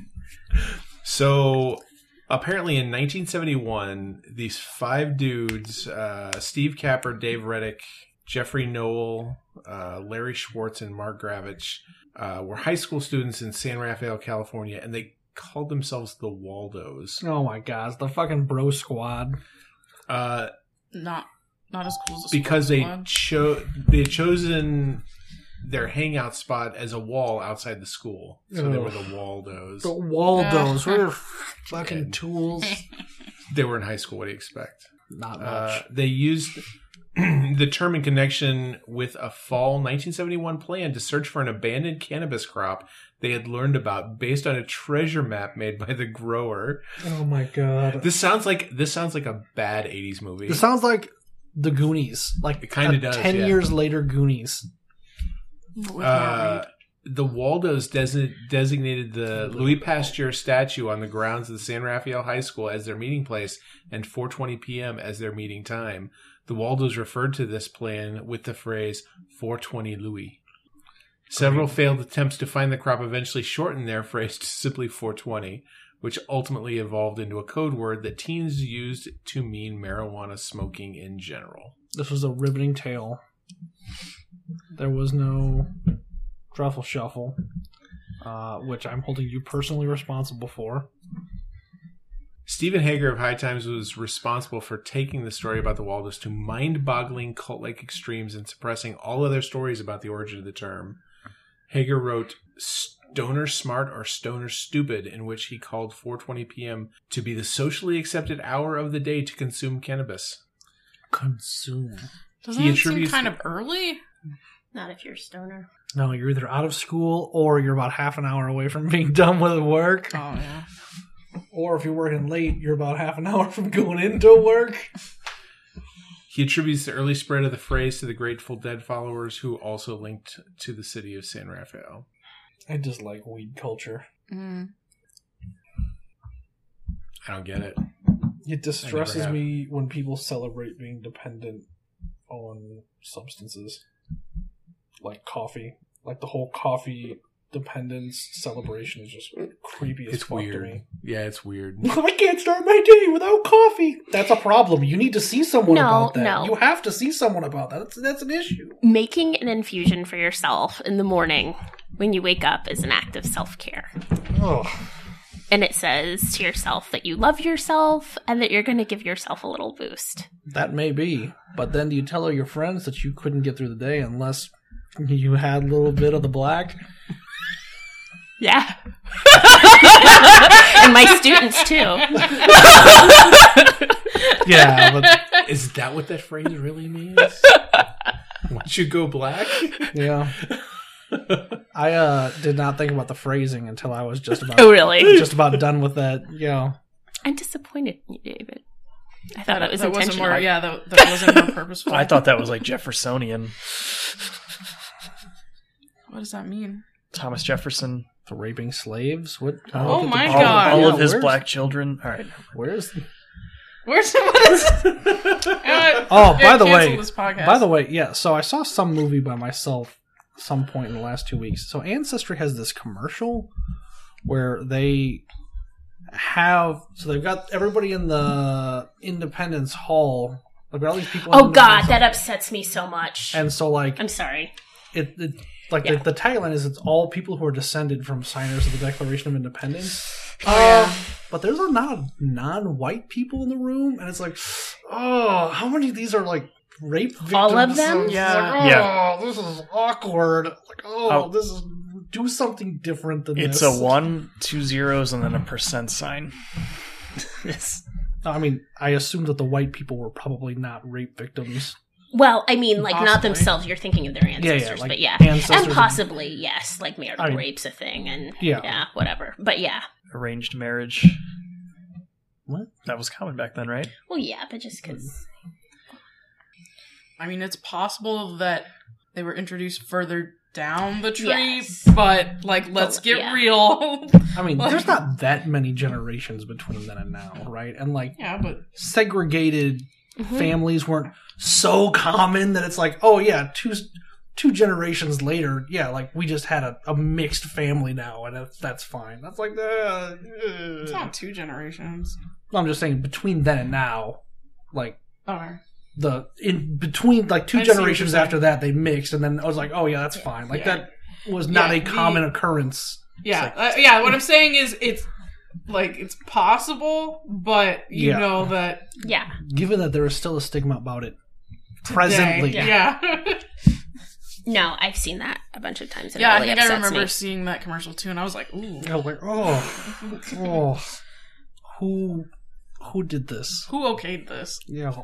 So apparently in 1971, these 5 dudes, Steve Capper, Dave Reddick, Jeffrey Noel, Larry Schwartz, and Mark Gravich, were high school students in San Rafael, California, and they called themselves the Waldos. Oh my god, it's the fucking bro squad. Not as cool as a Because sports they one. had chosen their hangout spot as a wall outside the school. So they were Ugh. the Waldos. The Waldos. We're fucking tools. They were in high school. What do you expect? Not much. They used the term in connection with a fall 1971 plan to search for an abandoned cannabis crop they had learned about based on a treasure map made by the grower. Oh my god. This sounds like a bad 80s movie. This sounds like the Goonies. Like It kinda a does, 10 yeah. years later Goonies. With more The Waldos designated the Louis Pasteur statue on the grounds of the San Rafael High School as their meeting place and 4:20 p.m. as their meeting time. The Waldos referred to this plan with the phrase 420 Louis. Several failed attempts to find the crop eventually shortened their phrase to simply 420, which ultimately evolved into a code word that teens used to mean marijuana smoking in general. This was a riveting tale. There was no truffle shuffle, which I'm holding you personally responsible for. Stephen Hager of High Times was responsible for taking the story about the Waldos to mind-boggling cult-like extremes and suppressing all other stories about the origin of the term. Hager wrote Stoner Smart or Stoner Stupid, in which he called 4:20 p.m. to be the socially accepted hour of the day to consume cannabis. Consume. Doesn't he it seem attributes kind of early? Not if you're a stoner. No, you're either out of school or you're about half an hour away from being done with work. Oh, yeah. Or if you're working late, you're about half an hour from going into work. He attributes the early spread of the phrase to the Grateful Dead followers who also linked to the city of San Rafael. I just like weed culture. Mm. I don't get it. It distresses have. me when people celebrate being dependent on substances. Like coffee. Like the whole coffee dependence celebration is just creepy as It's fuck to weird. me. Yeah, it's weird. I can't start my day without coffee. That's a problem. You need to see someone No, about that. no. You have to see someone about that. That's an issue. Making an infusion for yourself in the morning when you wake up is an act of self-care. Oh, And it says to yourself that you love yourself and that you're going to give yourself a little boost. that may be. But then do you tell all your friends that you couldn't get through the day unless you had a little bit of the black? Yeah. And my students, too. Yeah, but Is that what that phrase really means? Once you go black? yeah. I did not think about the phrasing until I was just about Oh, really? just about done with that. Yeah. I'm disappointed in you, David. I thought it was that wasn't intentional. more, yeah, that wasn't more purposeful. I thought that was like Jeffersonian. What does that mean? Thomas Jefferson. The raping slaves? What? I don't Oh get the- my All, God. all Yeah, of his where's- black children. All right. Where's Where's what is? Oh, by the way, this podcast. by the way, yeah. So I saw some movie by myself some point in the last 2 weeks. So Ancestry has this commercial where they they've got everybody in the Independence Hall. They've got all these people. in Oh, God, Independence that upsets me so much. Hall. And so like I'm sorry. it Yeah. the tagline is it's all people who are descended from signers of the Declaration of Independence. But there's a lot of non-white people in the room, and it's like, oh, how many of these are like rape victims? All of them? It's Yeah. like, oh, Yeah. this is awkward. Like, Oh. this is do something different than It's this. a 1, 2 zeros, and then a percent sign. I mean, I assume that the white people were probably not rape victims. Well, I mean, like, not Possibly. themselves. You're thinking of their ancestors, like but yeah. ancestors And possibly, yes, like marital I mean, rape's a thing, and yeah. yeah, whatever. But yeah. Arranged marriage. What? That was common back then, right? Well, yeah, but just because. I mean, it's possible that they were introduced further down the tree, Yes. but like, let's get yeah. real. I mean, Like- there's not that many generations between then and now, right? And like Yeah, but segregated Mhm. families weren't so common that it's like, oh yeah, two generations later, yeah, like we just had a mixed family now, and that's fine. That's like it's not 2 generations. I'm just saying between then and now, like Okay. in between like 2 I see what generations you're saying. after that they mixed, and then I was like, oh yeah, that's fine. Like Yeah. that was not Yeah, a common occurrence. Yeah, yeah. What I'm saying is, it's like it's possible, but you Yeah. know that Yeah. Given that there is still a stigma about it presently. today- yeah. No, I've seen that a bunch of times. And Yeah, it I really think I upsets remember me. seeing that commercial too, and I was like, "Ooh, I was like, who did this? who okayed this?" Yeah.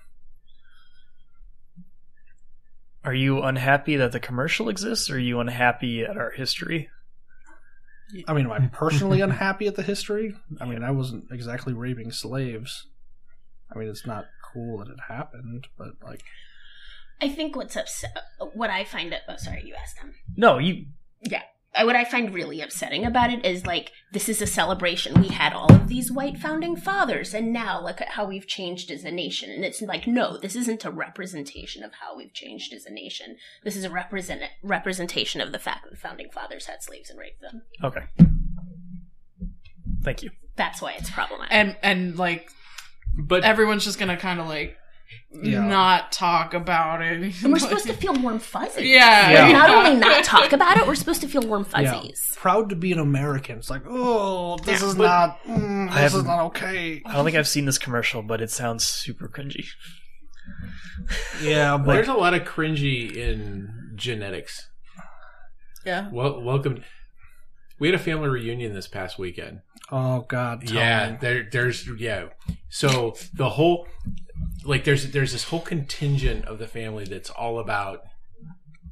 Are you unhappy that the commercial exists, or are you unhappy at our history? I mean, am I personally unhappy at the history? I mean, I wasn't exactly raping slaves. I mean, it's not cool that it happened, but like, I think what I find it. Oh, sorry, you asked him. No, you. What I find really upsetting about it is like this is a celebration. We had all of these white founding fathers, and now look at how we've changed as a nation. And it's like, no, this isn't a representation of how we've changed as a nation. This is a representation of the fact that the founding fathers had slaves and raped them. Okay. Thank you. That's why it's problematic. And like But everyone's just gonna kind of like not talk about it. And we're supposed to feel warm fuzzies. Yeah. Yeah. Not only not talk about it, we're supposed to feel warm yeah, fuzzies. proud to be an American. It's like, oh, this Yeah, is but- not, I this is haven't- not okay. I don't think I've seen this commercial, but it sounds super cringy. Yeah, but there's a lot of cringy in genetics. Yeah. Well, welcome. We had a family reunion this past weekend. oh god, tell Yeah, me. there's So the whole there's this whole contingent of the family that's all about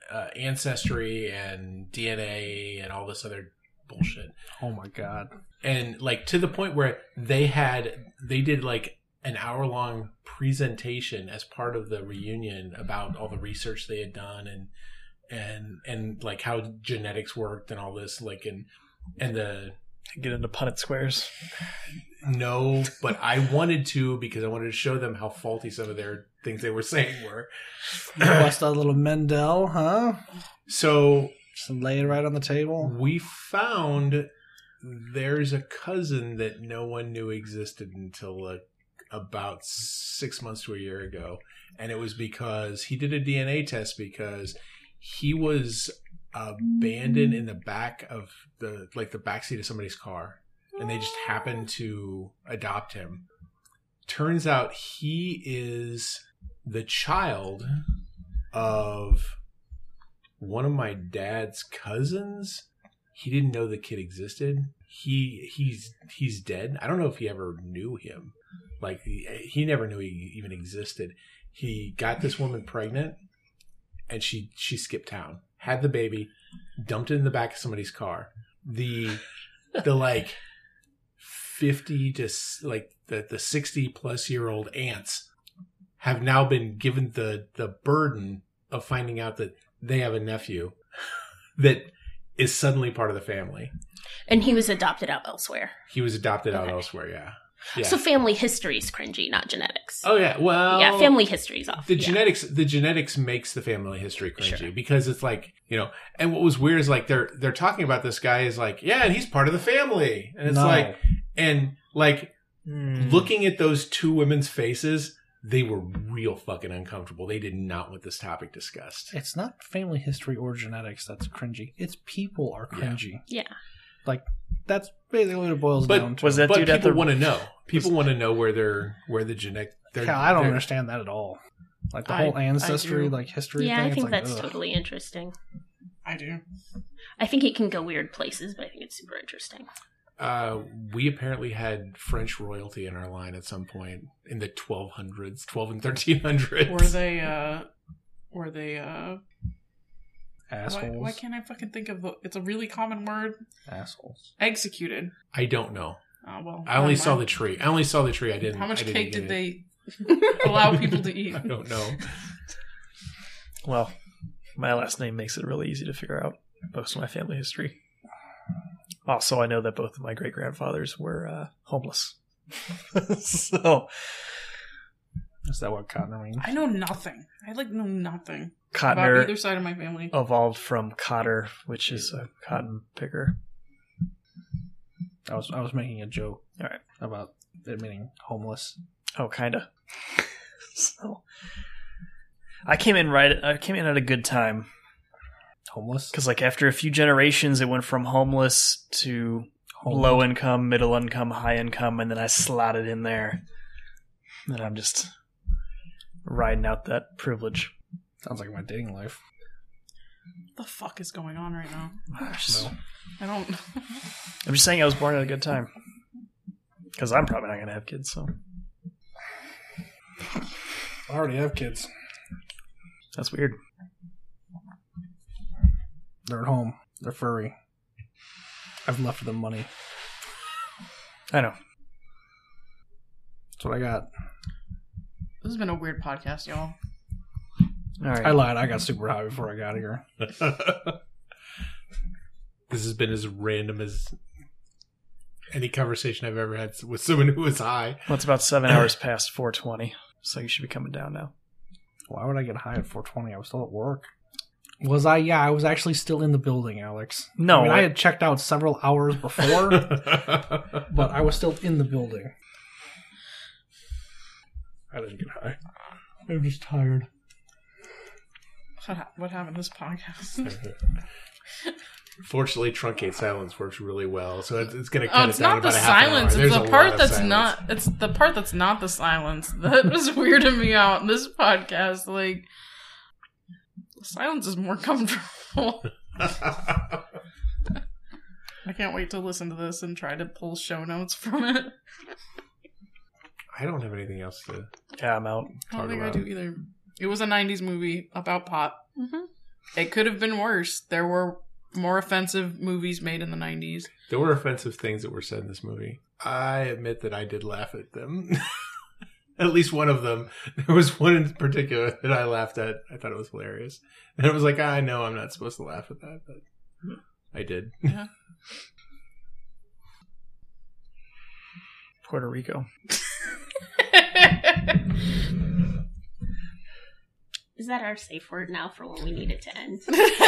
Ancestry and DNA and all this other bullshit. Oh my god. And like to the point where they did like an hour-long presentation as part of the reunion about all the research they had done and like how genetics worked and all this, like and the Get into Punnett squares. no, but I wanted to because I wanted to show them how faulty some of their things they were saying were. You bust out a little Mendel, huh? So Just lay it right on the table. we found there's a cousin that no one knew existed until about 6 months to a year ago. And it was because he did a DNA test because he was abandoned in the back of the backseat of somebody's car. And they just happened to adopt him. Turns out he is the child of one of my dad's cousins. He didn't know the kid existed. He's dead. I don't know if he ever knew him. Like he never knew he even existed. He got this woman pregnant, and she skipped town, had the baby, dumped it in the back of somebody's car. The like 50 to like the 60 plus year old aunts have now been given the burden of finding out that they have a nephew that is suddenly part of the family. And he was adopted out elsewhere. He was adopted out Okay. elsewhere, yeah. Yeah. So family history is cringy, not genetics. Oh yeah, well, Yeah, family history is off. The Yeah. genetics makes the family history cringy Sure. because it's like, you know. And what was weird is like they're talking about this guy is like, yeah, and he's part of the family, and it's No. like, and like looking at those two women's faces, they were real fucking uncomfortable. They did not want this topic discussed. It's not family history or genetics that's cringy. It's people are cringy. Yeah. Like, that's basically what it boils down But to. Was that but dude at people the want to know. People want to know where the genetic. Yeah, I don't understand that at all. Like the whole I ancestry, do. like history Yeah, thing. I it's think like, that's ugh. totally interesting. I do. I think it can go weird places, but I think it's super interesting. We apparently had French royalty in our line at some point in the 1200s, 12 and 1300s. Were they Assholes. why can't I fucking think of it's a really common word? Assholes. Executed. I don't know. Oh well. I only never saw mind. the tree. I only saw the tree. I didn't. How much I didn't cake get did it. they allow people to eat? I don't know. Well, my last name makes it really easy to figure out most of my family history. Also, I know that both of my great-grandfathers were homeless. So, Is that what Cotton means? I know nothing. I know nothing about Cottoner either side of my family. evolved from cotter, which is a cotton picker. I was making a joke All right. about it meaning homeless. Oh, kinda. So, I came in at a good time Homeless? because, like, after a few generations, it went from homeless to Homeless. low income, middle income, high income, and then I slotted in there, and I'm just riding out that privilege. Sounds like my dating life. What the fuck is going on right now? No. I don't. I'm just saying I was born at a good time because I'm probably not going to have kids. So I already have kids. that's weird. They're at home. They're furry. I've left them money. I know. That's what I got. This has been a weird podcast, y'all. All right. I lied. I got super high before I got here. This has been as random as any conversation I've ever had with someone who was high. Well, it's about 7 hours past 4:20, so you should be coming down now. Why would I get high at 4:20? I was still at work. Was I? Yeah, I was actually still in the building, Alex. No, I mean, I had checked out several hours before, but I was still in the building. I didn't get high. I'm just tired. What happened to this podcast? Fortunately, truncate silence works really well, so it's going to Oh, cut it's it down not the about a half an hour. silence. It's There's the a part lot of that's silence. not. It's the part that's not the silence that was weirding me out in this podcast. Like, silence is more comfortable. I can't wait to listen to this and try to pull show notes from it. I don't have anything else to. Yeah, I'm out. I don't Talk think about I do either. It was a 90s movie about pot. Mm-hmm. It could have been worse. There were more offensive movies made in the 90s. There were offensive things that were said in this movie. I admit that I did laugh at them. At least one of them. There was one in particular that I laughed at. I thought it was hilarious. And it was like, I know I'm not supposed to laugh at that, but I did. Yeah. Puerto Rico. Is that our safe word now for when we need it to end?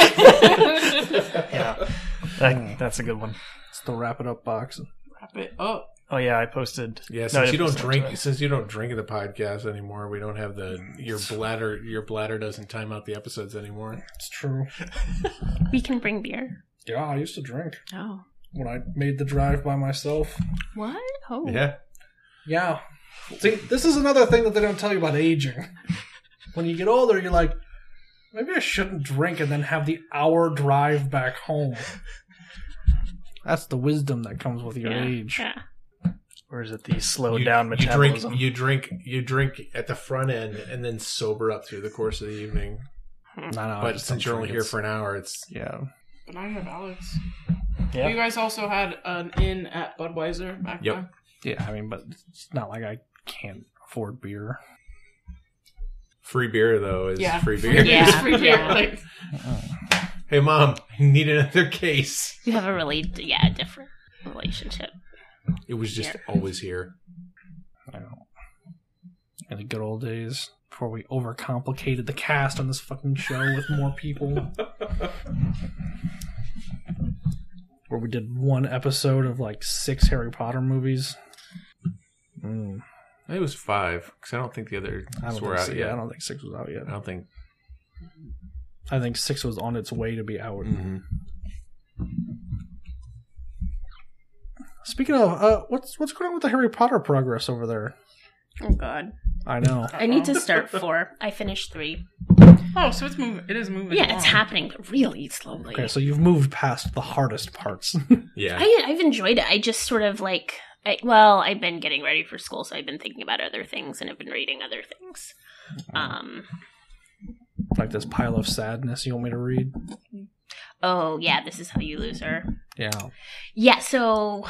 Yeah. That's a good one. It's the wrap it up box. Wrap it up. Oh yeah, I posted. Yeah, No, since I you don't posted drink, to it. since you don't drink in the podcast anymore, we don't have your bladder doesn't time out the episodes anymore. It's true. We can bring beer. Yeah, I used to drink Oh. when I made the drive by myself. What? Oh. Yeah. Yeah. See, this is another thing that they don't tell you about aging. When you get older, you're like, maybe I shouldn't drink and then have the hour drive back home. That's the wisdom that comes with your age. Yeah. Or is it the slowed down metabolism? You drink at the front end and then sober up through the course of the evening. No, But since you're only here for an hour, it's yeah. But now you have Alex. Yeah. You guys also had an inn at Budweiser back Yep. then? Yeah, I mean, but it's not like I can't afford beer. free beer though. Is Yeah. free beer. Yeah. It's free beer. Yeah. Like, Hey mom, I need another case. You have a really, different relationship. It was just Here. always here. I don't know. In the good old days, before we overcomplicated the cast on this fucking show with more people. Where we did one episode of like 6 Harry Potter movies. It was 5 because I don't think the other were out yet. I don't think 6 was out yet. I don't think. I think 6 was on its way to be out. Mm-hmm. Speaking of, what's going on with the Harry Potter progress over there? Oh, God. I know. I need to start 4. I finished 3. oh, so it's moving. It is moving. Yeah, along. it's happening, but really slowly. Okay, so you've moved past the hardest parts. Yeah. I've enjoyed it. I just sort of like, I've been getting ready for school, so I've been thinking about other things and I've been reading other things. Like this pile of sadness you want me to read? Oh, yeah, This Is How You Lose Her. Yeah. Yeah, so...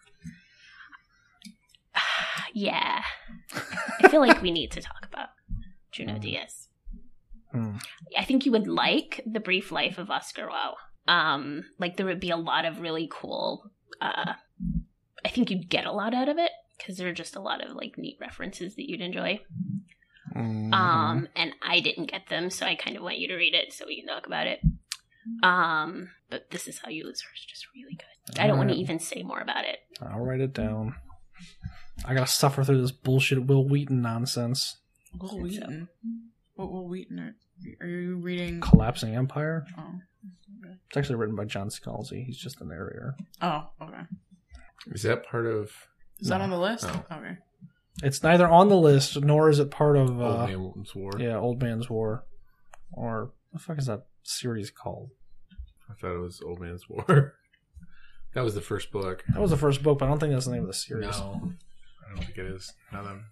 yeah. I feel like we need to talk about Junot Diaz. I think you would like The Brief Life of Oscar Wilde. Like, there would be a lot of really cool... I think you'd get a lot out of it, because there are just a lot of, like, neat references that you'd enjoy. And I didn't get them, so I kind of want you to read it so we can talk about it. But This Is How You Lose Her is just really good. I don't want to even say more about it. I'll write it down. I gotta suffer through this bullshit Will Wheaton nonsense. Will Wheaton. What Will Wheaton? Are you reading? Collapsing Empire? Oh, okay. It's actually written by John Scalzi. He's just the narrator. Oh, okay. Is that part of Is that on the list? No. Okay. It's neither on the list, nor is it part of... Old Man's War? Yeah, Old Man's War. Or, what the fuck is that series called? I thought it was Old Man's War. That was the first book. That was the first book, but I don't think that's the name of the series. No, I don't think it is. Now that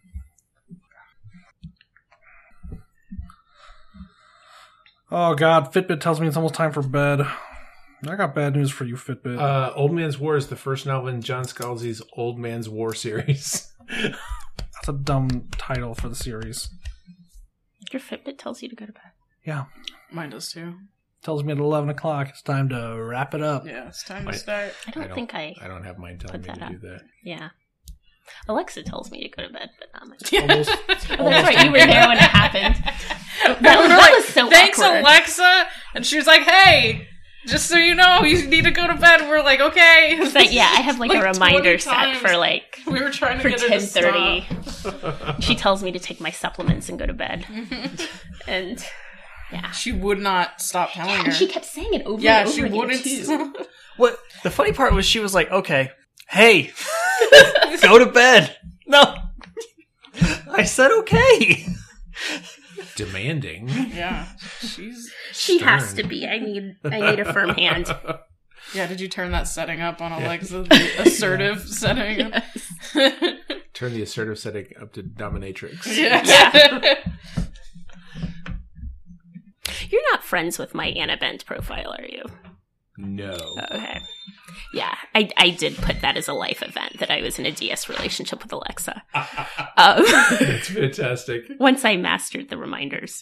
Oh god, Fitbit tells me it's almost time for bed. I got bad news for you, Fitbit. Old Man's War is the first novel in John Scalzi's Old Man's War series. That's a dumb title for the series. Your Fitbit tells you to go to bed. Yeah. Mine does too. Tells me at 11 o'clock it's time to wrap it up. Yeah, it's time Wait. to start. I don't think I... I don't have mine telling put me that to up. do that. Yeah. Alexa tells me to go to bed, but not my... Almost, Oh, that's right, you were there when it happened. That was so Thanks, awkward. Alexa. And she was like, "Hey, just so you know, you need to go to bed." We're like, "Okay." But yeah, I have like a Like reminder 20 set times. for like We were trying to for get her to stop. 10:30. She tells me to take my supplements and go to bed. And yeah. She would not stop telling her. And she kept saying it over Yeah, and over she again wouldn't. too. What the funny part was, she was like, "Okay, hey, go to bed." No, I said okay. Demanding. Yeah, she's. She has Stern. to be. I need a firm hand. Yeah, did you turn that setting up on Alexa? The assertive setting. Yes. Turn the assertive setting up to dominatrix. Yeah. You're not friends with my Anna Bent profile, are you? No. Okay. Yeah, I did put that as a life event, that I was in a DS relationship with Alexa. That's fantastic. Once I mastered the reminders.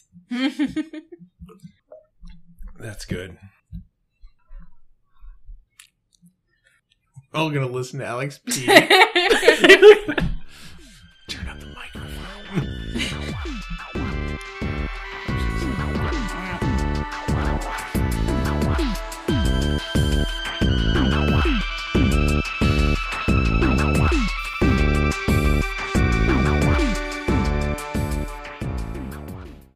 That's good. We're all going to listen to Alex P.